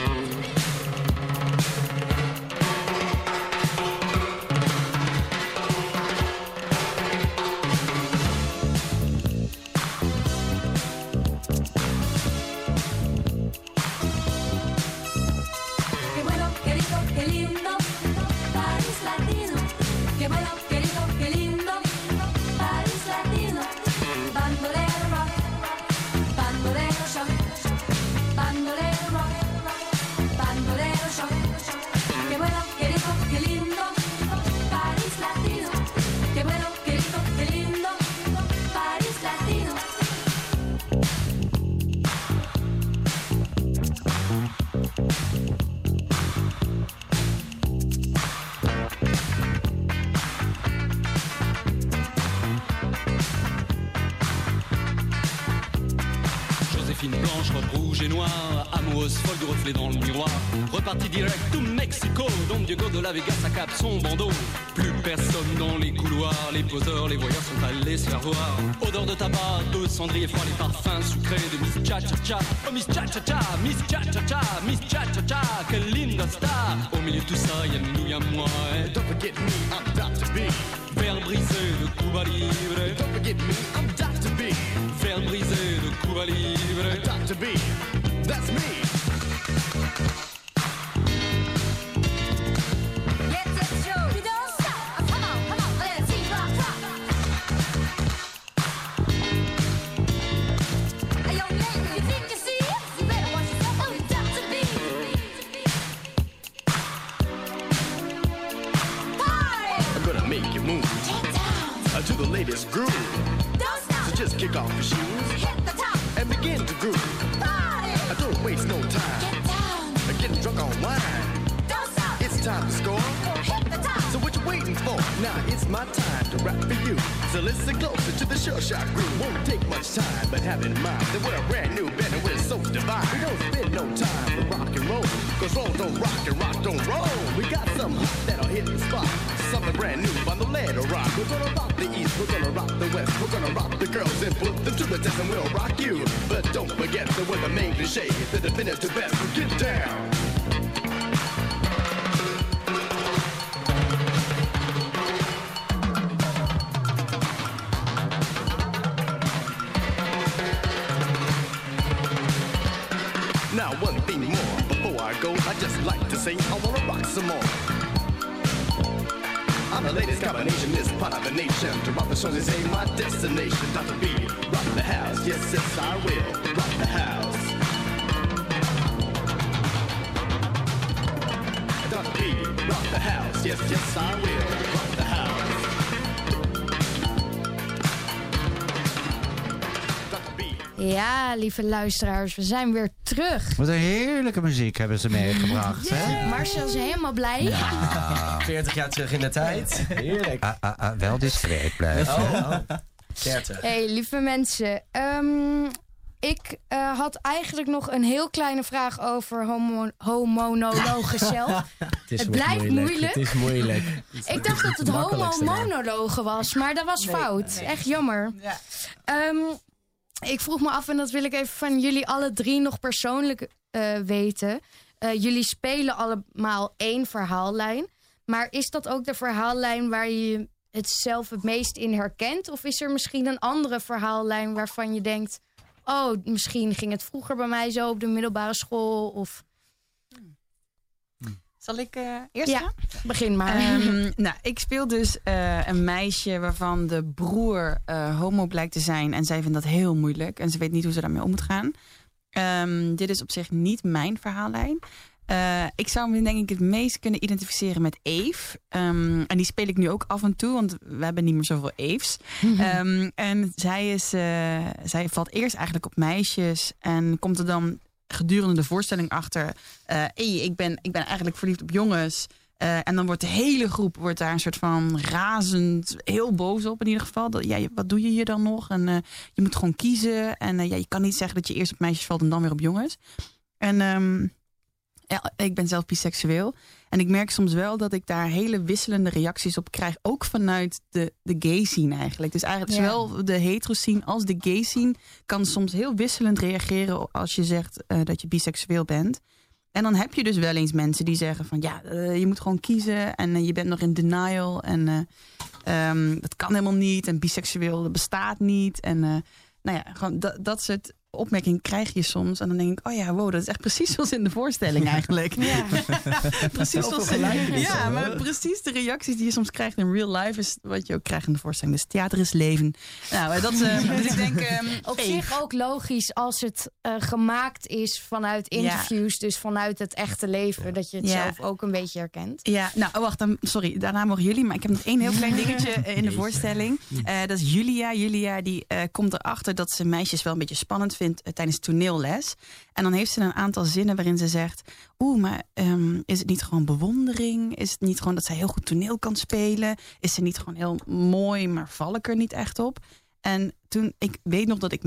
Qué bueno, qué rico, qué lindo, Paris Latino. Qué bueno, qué rico, qué lindo, Paris Latino. Bandolero rock, bandolero shock, bandolero rock, bandolero shock. Qué bueno, qué rico, qué lindo, Paris Latino. Qué bueno, qué rico, qué lindo, Paris Latino. noire, amoureuse folle du reflet dans le miroir. Reparti direct to Mexico, Don Diego de la Vega s'accable son bandeau. Plus personne dans les couloirs, les poseurs, les voyeurs sont allés se faire voir. Odeur de tabac, de cendrier froid, les parfums sucrés de Miss Cha-Cha-Cha. Oh Miss Cha-Cha-Cha, Miss Cha-Cha-Cha, Miss Cha-Cha-Cha, quelle linda star. Au milieu de tout ça, y'a nous, y'a moi. eh. Don't forget me, I'm Doctor B. Verre brisé de Cuba Libre. Don't forget me, I'm Doctor B. Verre brisé de Cuba Libre. Doctor B, that's me. To the latest groove. Don't stop. So just kick off your shoes. Hit the top. And begin to groove. Party. I don't waste no time. Get down. Getting drunk on wine. Don't stop. It's time to score. Hit the top. So what you waiting for? Now it's my time to rap for you. So listen closer to the sure shot groove. Won't take much time, but have in mind that we're a brand new band and we're so divine. We don't spend no time for rock and roll. Cause roll don't rock and rock don't roll. We got some hot that'll hit the spot. Something brand new on the lead rock. We're gonna rock the east, we're gonna rock the west. We're gonna rock the girls and put them to the test and we'll rock you. But don't forget that we're the main cliche, the definitive best. So get down. Now one thing more, before I go, I just like to say I wanna rock some more. I'm the latest combination, this part of the nation. To rock the show, this ain't my destination. Doctor B, rock the house, yes, yes, I will. Rock the house. Doctor B, rock the house, yes, yes, I will. Rock the house. Ja, lieve luisteraars, we zijn weer terug. Wat een heerlijke muziek hebben ze meegebracht. Yeah. Hè? Marcel is helemaal blij. Ja. veertig jaar terug in de tijd. Heerlijk. Ah, ah, ah, wel discreet blijven. Oh, oh. dertig. Hey, lieve mensen. Um, ik uh, had eigenlijk nog een heel kleine vraag over homo homonologen zelf. Het, is het blijft moeilijk. moeilijk. Het is moeilijk. Ik dacht dat het homo-monologen was, maar dat was Nee, fout. nee. Echt jammer. Ja. Um, ik vroeg me af, en dat wil ik even van jullie alle drie nog persoonlijk uh, weten. Uh, jullie spelen allemaal één verhaallijn. Maar is dat ook de verhaallijn waar je het zelf het meest in herkent? Of is er misschien een andere verhaallijn waarvan je denkt... oh, misschien ging het vroeger bij mij zo op de middelbare school? Of... Zal ik uh, eerst ja, gaan? begin maar. Um, nou, ik speel dus uh, een meisje waarvan de broer uh, homo blijkt te zijn. En zij vindt dat heel moeilijk. En ze weet niet hoe ze daarmee om moet gaan. Um, dit is op zich niet mijn verhaallijn. Uh, ik zou me denk ik het meest kunnen identificeren met Eve. Um, en die speel ik nu ook af en toe, want we hebben niet meer zoveel Eves. um, en zij, is, uh, zij valt eerst eigenlijk op meisjes en komt er dan gedurende de voorstelling achter... Uh, hey, ik, ben, ik ben eigenlijk verliefd op jongens. Uh, en dan wordt de hele groep wordt daar een soort van razend, heel boos op in ieder geval. Dat, ja, wat doe je hier dan nog? En uh, je moet gewoon kiezen. En uh, ja, je kan niet zeggen dat je eerst op meisjes valt en dan weer op jongens. En um, ja, ik ben zelf biseksueel. En ik merk soms wel dat ik daar hele wisselende reacties op krijg. Ook vanuit de, de gay scene eigenlijk. Dus eigenlijk Ja. zowel de hetero scene als de gay scene kan soms heel wisselend reageren als je zegt uh, dat je biseksueel bent. En dan heb je dus wel eens mensen die zeggen van ja, uh, je moet gewoon kiezen en uh, je bent nog in denial en uh, um, dat kan helemaal niet en biseksueel dat bestaat niet. En uh, nou ja, gewoon dat, dat soort opmerkingen krijg je soms. En dan denk ik, oh ja, wow, dat is echt precies zoals in de voorstelling eigenlijk. Ja. precies zoals ja, maar precies de reacties die je soms krijgt in real life is wat je ook krijgt in de voorstelling. Dus theater is leven. Nou, dat, uh, dus ik denk... Um, Op Eve. zich ook logisch als het uh, gemaakt is vanuit interviews, dus vanuit het echte leven, dat je het Ja. zelf ook een beetje herkent. Ja, nou oh, wacht, dan, sorry, daarna mogen jullie, maar ik heb nog één heel klein dingetje uh, in de voorstelling. Uh, dat is Julia. Julia die uh, komt erachter dat ze meisjes wel een beetje spannend vindt uh, tijdens toneelles. En dan heeft ze een aantal zinnen waarin ze zegt, oeh, maar um, is het niet gewoon bewondering? Is het niet gewoon dat zij heel goed toneel kan spelen? Is ze niet gewoon heel mooi, maar val ik er niet echt op? En toen, ik weet nog dat ik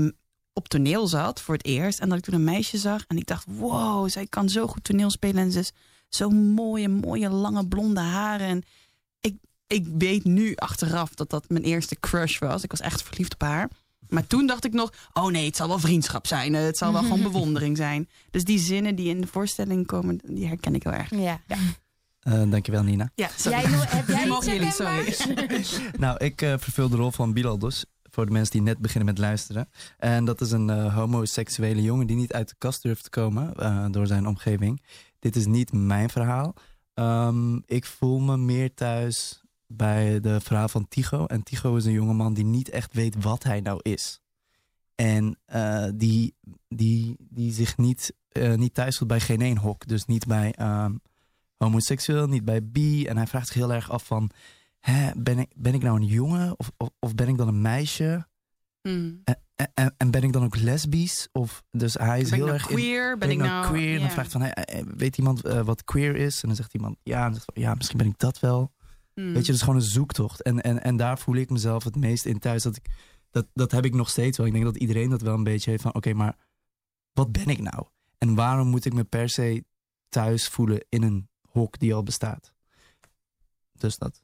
op toneel zat voor het eerst. En dat ik toen een meisje zag. En ik dacht, wow, zij kan zo goed toneel spelen. En ze is zo mooie, mooie, lange blonde haren. En ik, ik weet nu achteraf dat dat mijn eerste crush was. Ik was echt verliefd op haar. Maar toen dacht ik nog, oh nee, het zal wel vriendschap zijn. Het zal wel gewoon bewondering zijn. Dus die zinnen die in de voorstelling komen, die herken ik heel erg. Ja. ja. Uh, dankjewel, Nina. Ja, sorry. Jij, heb jij Nu mogen jullie, sorry. Nou, ik uh, vervul de rol van Bilal dus. Voor de mensen die net beginnen met luisteren. En dat is een uh, homoseksuele jongen die niet uit de kast durft te komen uh, door zijn omgeving. Dit is niet mijn verhaal. Um, ik voel me meer thuis bij de verhaal van Tycho. En Tycho is een jongeman die niet echt weet wat hij nou is. En uh, die, die, die zich niet, uh, niet thuis voelt bij geen één hok. Dus niet bij um, homoseksueel, niet bij bi. En hij vraagt zich heel erg af van... Hè, ben, ik, ben ik nou een jongen of, of, of ben ik dan een meisje? Mm. En, en, en ben ik dan ook lesbisch? Of, dus hij is ben heel ik nou erg queer? In, ben, ben ik nou queer? En yeah. dan vraagt van, hey, weet iemand uh, wat queer is? En dan zegt iemand, ja, en dan zegt van, ja, misschien ben ik dat wel. Mm. Weet je, dat is gewoon een zoektocht. En, en, en daar voel ik mezelf het meest in thuis. Dat, ik, dat, dat heb ik nog steeds wel. Ik denk dat iedereen dat wel een beetje heeft van, oké, okay, maar wat ben ik nou? En waarom moet ik me per se thuis voelen in een hok die al bestaat? Dus dat.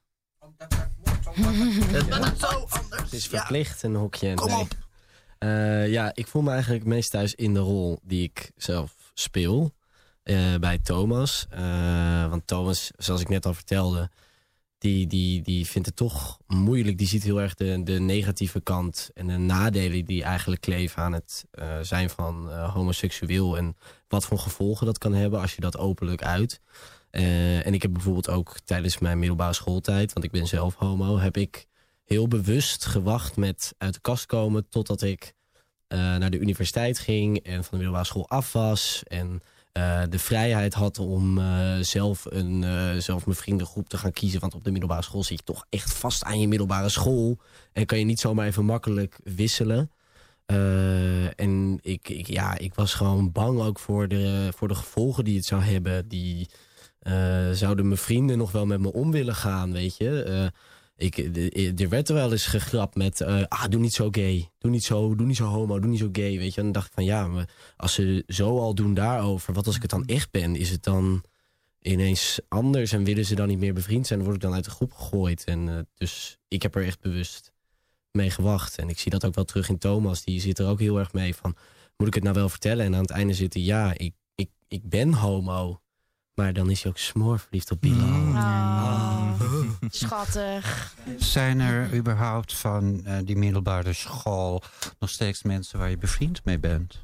Het, dat is zo anders. Het is verplicht, een hokje. Kom nee. op. Uh, ja, ik voel me eigenlijk meest thuis in de rol die ik zelf speel. Uh, bij Thomas. Uh, want Thomas, zoals ik net al vertelde... Die, die, die vindt het toch moeilijk. Die ziet heel erg de, de negatieve kant... en de nadelen die eigenlijk kleven aan het uh, zijn van uh, homoseksueel... en wat voor gevolgen dat kan hebben als je dat openlijk uit... Uh, en ik heb bijvoorbeeld ook tijdens mijn middelbare schooltijd... want ik ben zelf homo, heb ik heel bewust gewacht met uit de kast komen... totdat ik uh, naar de universiteit ging en van de middelbare school af was... en uh, de vrijheid had om uh, zelf, een, uh, zelf mijn vriendengroep te gaan kiezen. Want op de middelbare school zit je toch echt vast aan je middelbare school... en kan je niet zomaar even makkelijk wisselen... Uh, en ik, ik, ja, ik was gewoon bang ook voor de, voor de gevolgen die het zou hebben... die Uh, zouden mijn vrienden nog wel met me om willen gaan, weet je. Uh, ik, de, er werd er wel eens gegrapt met... Uh, ah, doe niet zo gay. Doe niet zo, doe niet zo homo. Doe niet zo gay, weet je. En dan dacht ik van, ja, maar als ze zo al doen daarover... wat als ik het dan echt ben? Is het dan ineens anders? En willen ze dan niet meer bevriend zijn? Dan word ik dan uit de groep gegooid. En uh, dus ik heb er echt bewust mee gewacht. En ik zie dat ook wel terug in Thomas. Die zit er ook heel erg mee van... moet ik het nou wel vertellen? En aan het einde zitten, ja, ik, ik, ik ben homo... Maar dan is hij ook smoorverliefd op Bilal. Oh, oh. Schattig. Zijn er überhaupt van uh, die middelbare school... nog steeds mensen waar je bevriend mee bent?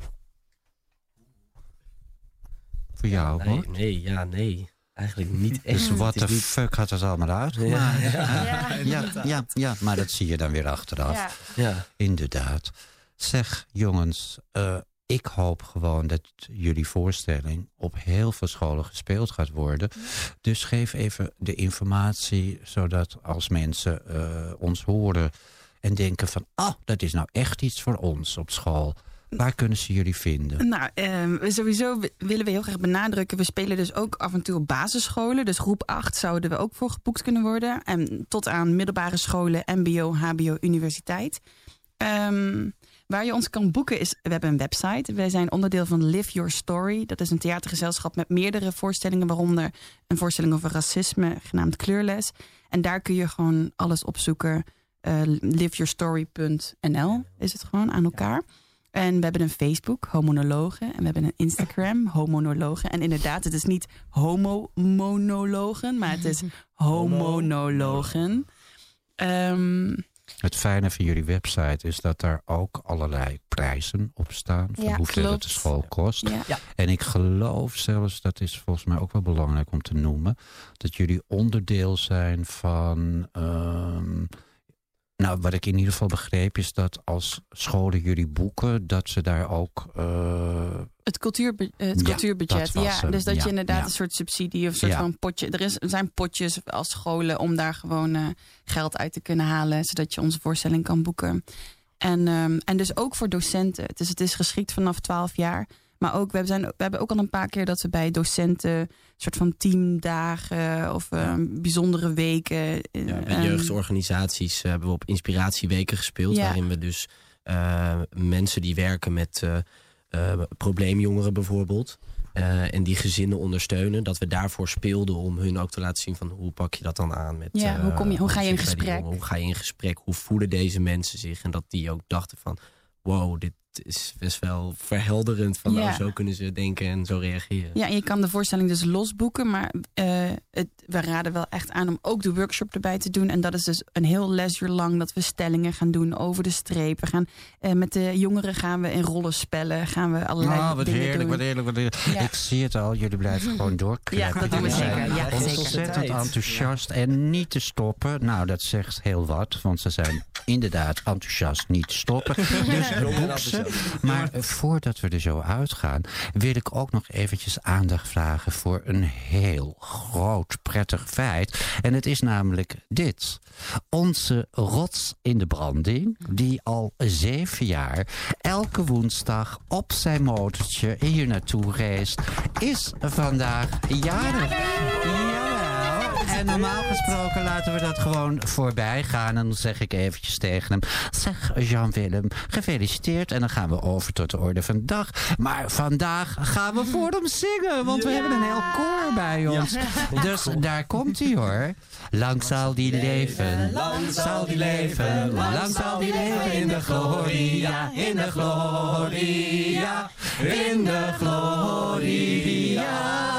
Voor jou, nee, hoor? Nee, ja, nee. Eigenlijk niet echt. Dus wat de niet... fuck had het allemaal uitgemaakt? Ja ja. Ja, ja, ja, ja, maar dat zie je dan weer achteraf. Ja. Ja. Inderdaad. Zeg, jongens... Uh, Ik hoop gewoon dat jullie voorstelling op heel veel scholen gespeeld gaat worden. Dus geef even de informatie, zodat als mensen uh, ons horen en denken van... ah, oh, dat is nou echt iets voor ons op school. Waar kunnen ze jullie vinden? Nou, eh, sowieso willen we heel graag benadrukken. We spelen dus ook af en toe op basisscholen. Dus groep acht zouden we ook voor geboekt kunnen worden. En tot aan middelbare scholen, mbo, hbo, universiteit. Um, Waar je ons kan boeken is, we hebben een website. Wij zijn onderdeel van Live Your Story. Dat is een theatergezelschap met meerdere voorstellingen, waaronder een voorstelling over racisme genaamd Kleurles. En daar kun je gewoon alles opzoeken. Uh, live your story punt n l is het gewoon aan elkaar. En we hebben een Facebook, Homonologen. En we hebben een Instagram, Homonologen. En inderdaad, het is niet homo-monologen, maar het is homonologen. Um, Het fijne van jullie website is dat daar ook allerlei prijzen op staan. Van ja, hoeveel klopt. het de school kost. Ja. Ja. En ik geloof zelfs, dat is volgens mij ook wel belangrijk om te noemen... dat jullie onderdeel zijn van... Um, nou, wat ik in ieder geval begreep is dat als scholen jullie boeken... dat ze daar ook... Uh, Het, cultuurbe het ja, cultuurbudget, ja. hem. Dus dat ja, je inderdaad ja. een soort subsidie of een soort ja. van potje... Er, is, er zijn potjes als scholen om daar gewoon uh, geld uit te kunnen halen... zodat je onze voorstelling kan boeken. En, um, en dus ook voor docenten. Dus het is geschikt vanaf twaalf jaar... Maar ook, we, zijn, we hebben ook al een paar keer dat we bij docenten... een soort van teamdagen of uh, bijzondere weken... Ja, bij um, jeugdorganisaties uh, hebben we op inspiratieweken gespeeld... Ja. waarin we dus uh, mensen die werken met uh, uh, probleemjongeren bijvoorbeeld. Uh, en die gezinnen ondersteunen. Dat we daarvoor speelden om hun ook te laten zien van hoe pak je dat dan aan. Met, ja, hoe, kom je, hoe ga je in gesprek? Jongen, hoe ga je in gesprek? Hoe voelen deze mensen zich? En dat die ook dachten van wow, dit is best wel verhelderend. Van ja. nou, zo kunnen ze denken en zo reageren. Ja, en je kan de voorstelling dus losboeken. Maar uh, het, we raden wel echt aan om ook de workshop erbij te doen. En dat is dus een heel lesuur lang dat we stellingen gaan doen over de streep. We gaan uh, met de jongeren gaan we in rollen spellen. Gaan we allerlei oh, wat dingen heerlijk, doen. wat heerlijk, wat heerlijk. Ja. Ik zie het al, jullie blijven gewoon doorkrijgen. Ja, dat doen we zeker. Ja, ontzettend zeker. enthousiast en niet te stoppen. Nou, dat zegt heel wat, want ze zijn inderdaad enthousiast niet te stoppen. Dus boek ze. Maar voordat we er zo uitgaan, wil ik ook nog eventjes aandacht vragen voor een heel groot, prettig feit. En het is namelijk dit. Onze rots in de branding, die al zeven jaar elke woensdag op zijn motortje hier naartoe race, is vandaag jarig. Jawel. En normaal gesproken laten we dat gewoon voorbij gaan. En dan zeg ik eventjes tegen hem, zeg Jean-Willem, gefeliciteerd. En dan gaan we over tot de orde van de dag. Maar vandaag gaan we voor hem zingen, want we hebben een heel koor bij ons. Ja. Dus daar komt hij hoor. Lang zal die leven, lang zal die leven, lang zal die leven in de gloria, in de gloria, in de gloria.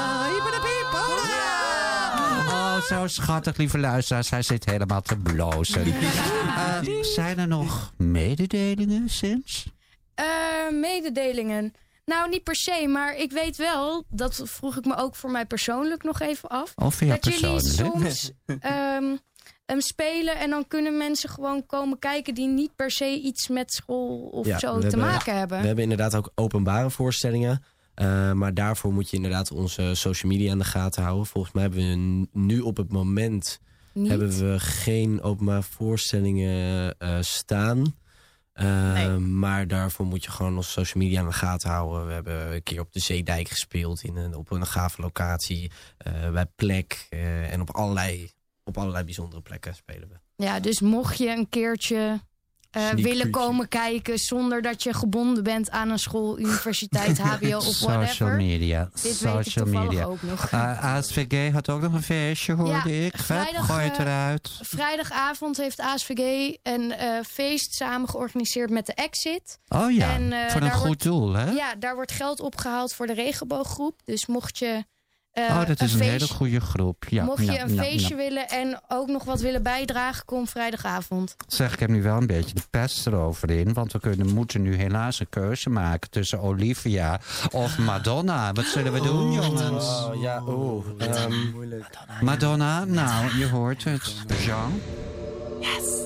Oh, zo schattig, lieve luisteraars. Hij zit helemaal te blozen. Uh, zijn er nog mededelingen sinds? Uh, mededelingen? Nou, niet per se, maar ik weet wel, dat vroeg ik me ook voor mij persoonlijk nog even af. Of voor jou dat jullie persoonlijk? soms um, um, spelen en dan kunnen mensen gewoon komen kijken die niet per se iets met school of Ja, zo we te hebben, maken hebben. We hebben inderdaad ook openbare voorstellingen. Uh, maar daarvoor moet je inderdaad onze social media in de gaten houden. Volgens mij hebben we n- nu op het moment Niet? hebben we geen openbare voorstellingen uh, staan. Uh, Nee. Maar daarvoor moet je gewoon onze social media in de gaten houden. We hebben een keer op de Zeedijk gespeeld, in een, op een gave locatie, uh, bij Plek. Uh, en op allerlei, op allerlei bijzondere plekken spelen we. Ja, dus mocht je een keertje uh, Sneak willen preview. komen kijken zonder dat je gebonden bent aan een school, universiteit, hbo of whatever. Social media. Dit weet ik Social toevallig media. ook nog. Uh, A S V G had ook nog een feestje, hoorde Ja, ik. Vet, vrijdag, gooi het uh, eruit. Vrijdagavond heeft A S V G een uh, feest samen georganiseerd met de Exit. Oh ja, En, uh, voor een daar goed wordt, doel, hè? Ja, daar wordt geld opgehaald voor de regenbooggroep. Dus mocht je uh, oh, dat is een, feest, hele goede groep. Ja, mocht je ja, een ja, feestje ja. willen en ook nog wat willen bijdragen, kom vrijdagavond. Zeg, ik heb nu wel een beetje de pest erover in. Want we kunnen, moeten nu helaas een keuze maken tussen Olivia of Madonna. Wat zullen we doen, jongens? Oh, ja, oeh. Um, Moeilijk. Madonna, nou, je hoort het. Jean? Yes.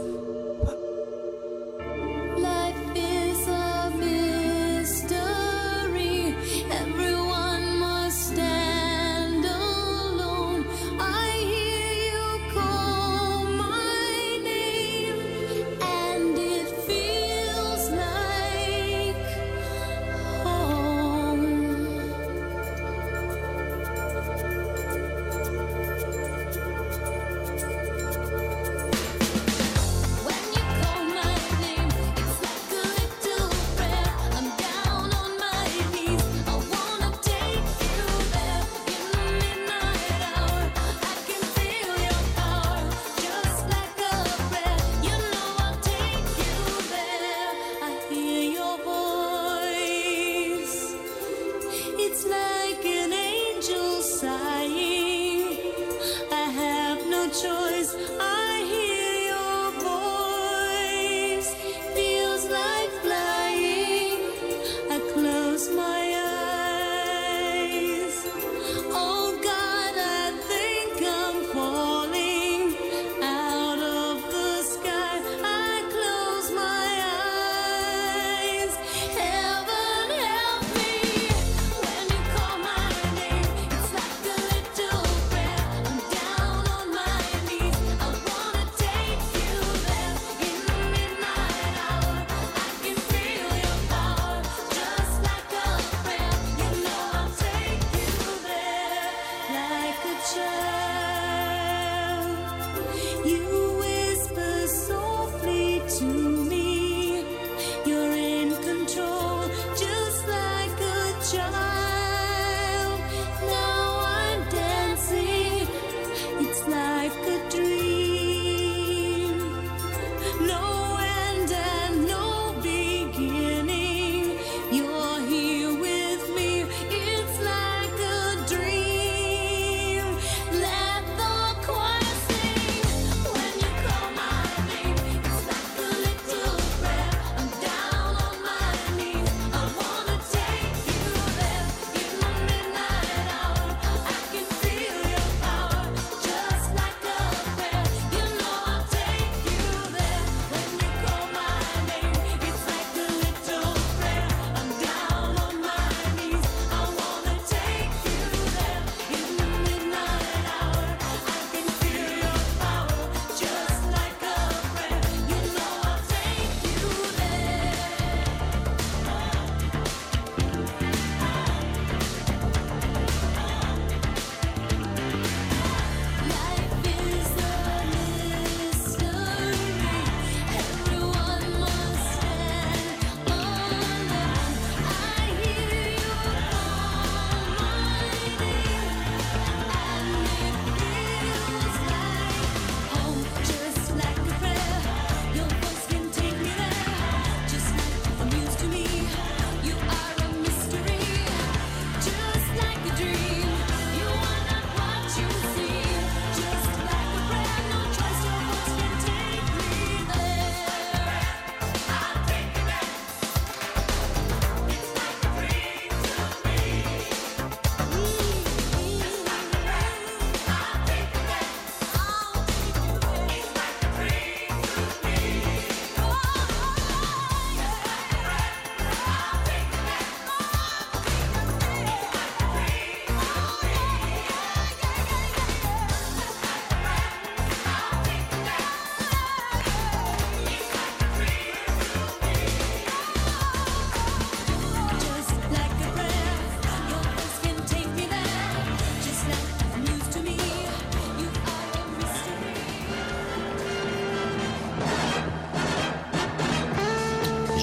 Life is a mystery. Everyone must stand alone. I hear you call my name, and it feels like home.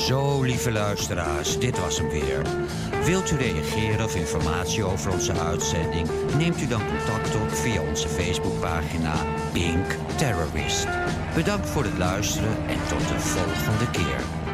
Zo, lieve luisteraars, dit was hem weer. Wilt u reageren of informatie over onze uitzending? Neemt u dan contact op via onze Facebookpagina Pink Terrorist. Bedankt voor het luisteren en tot de volgende keer.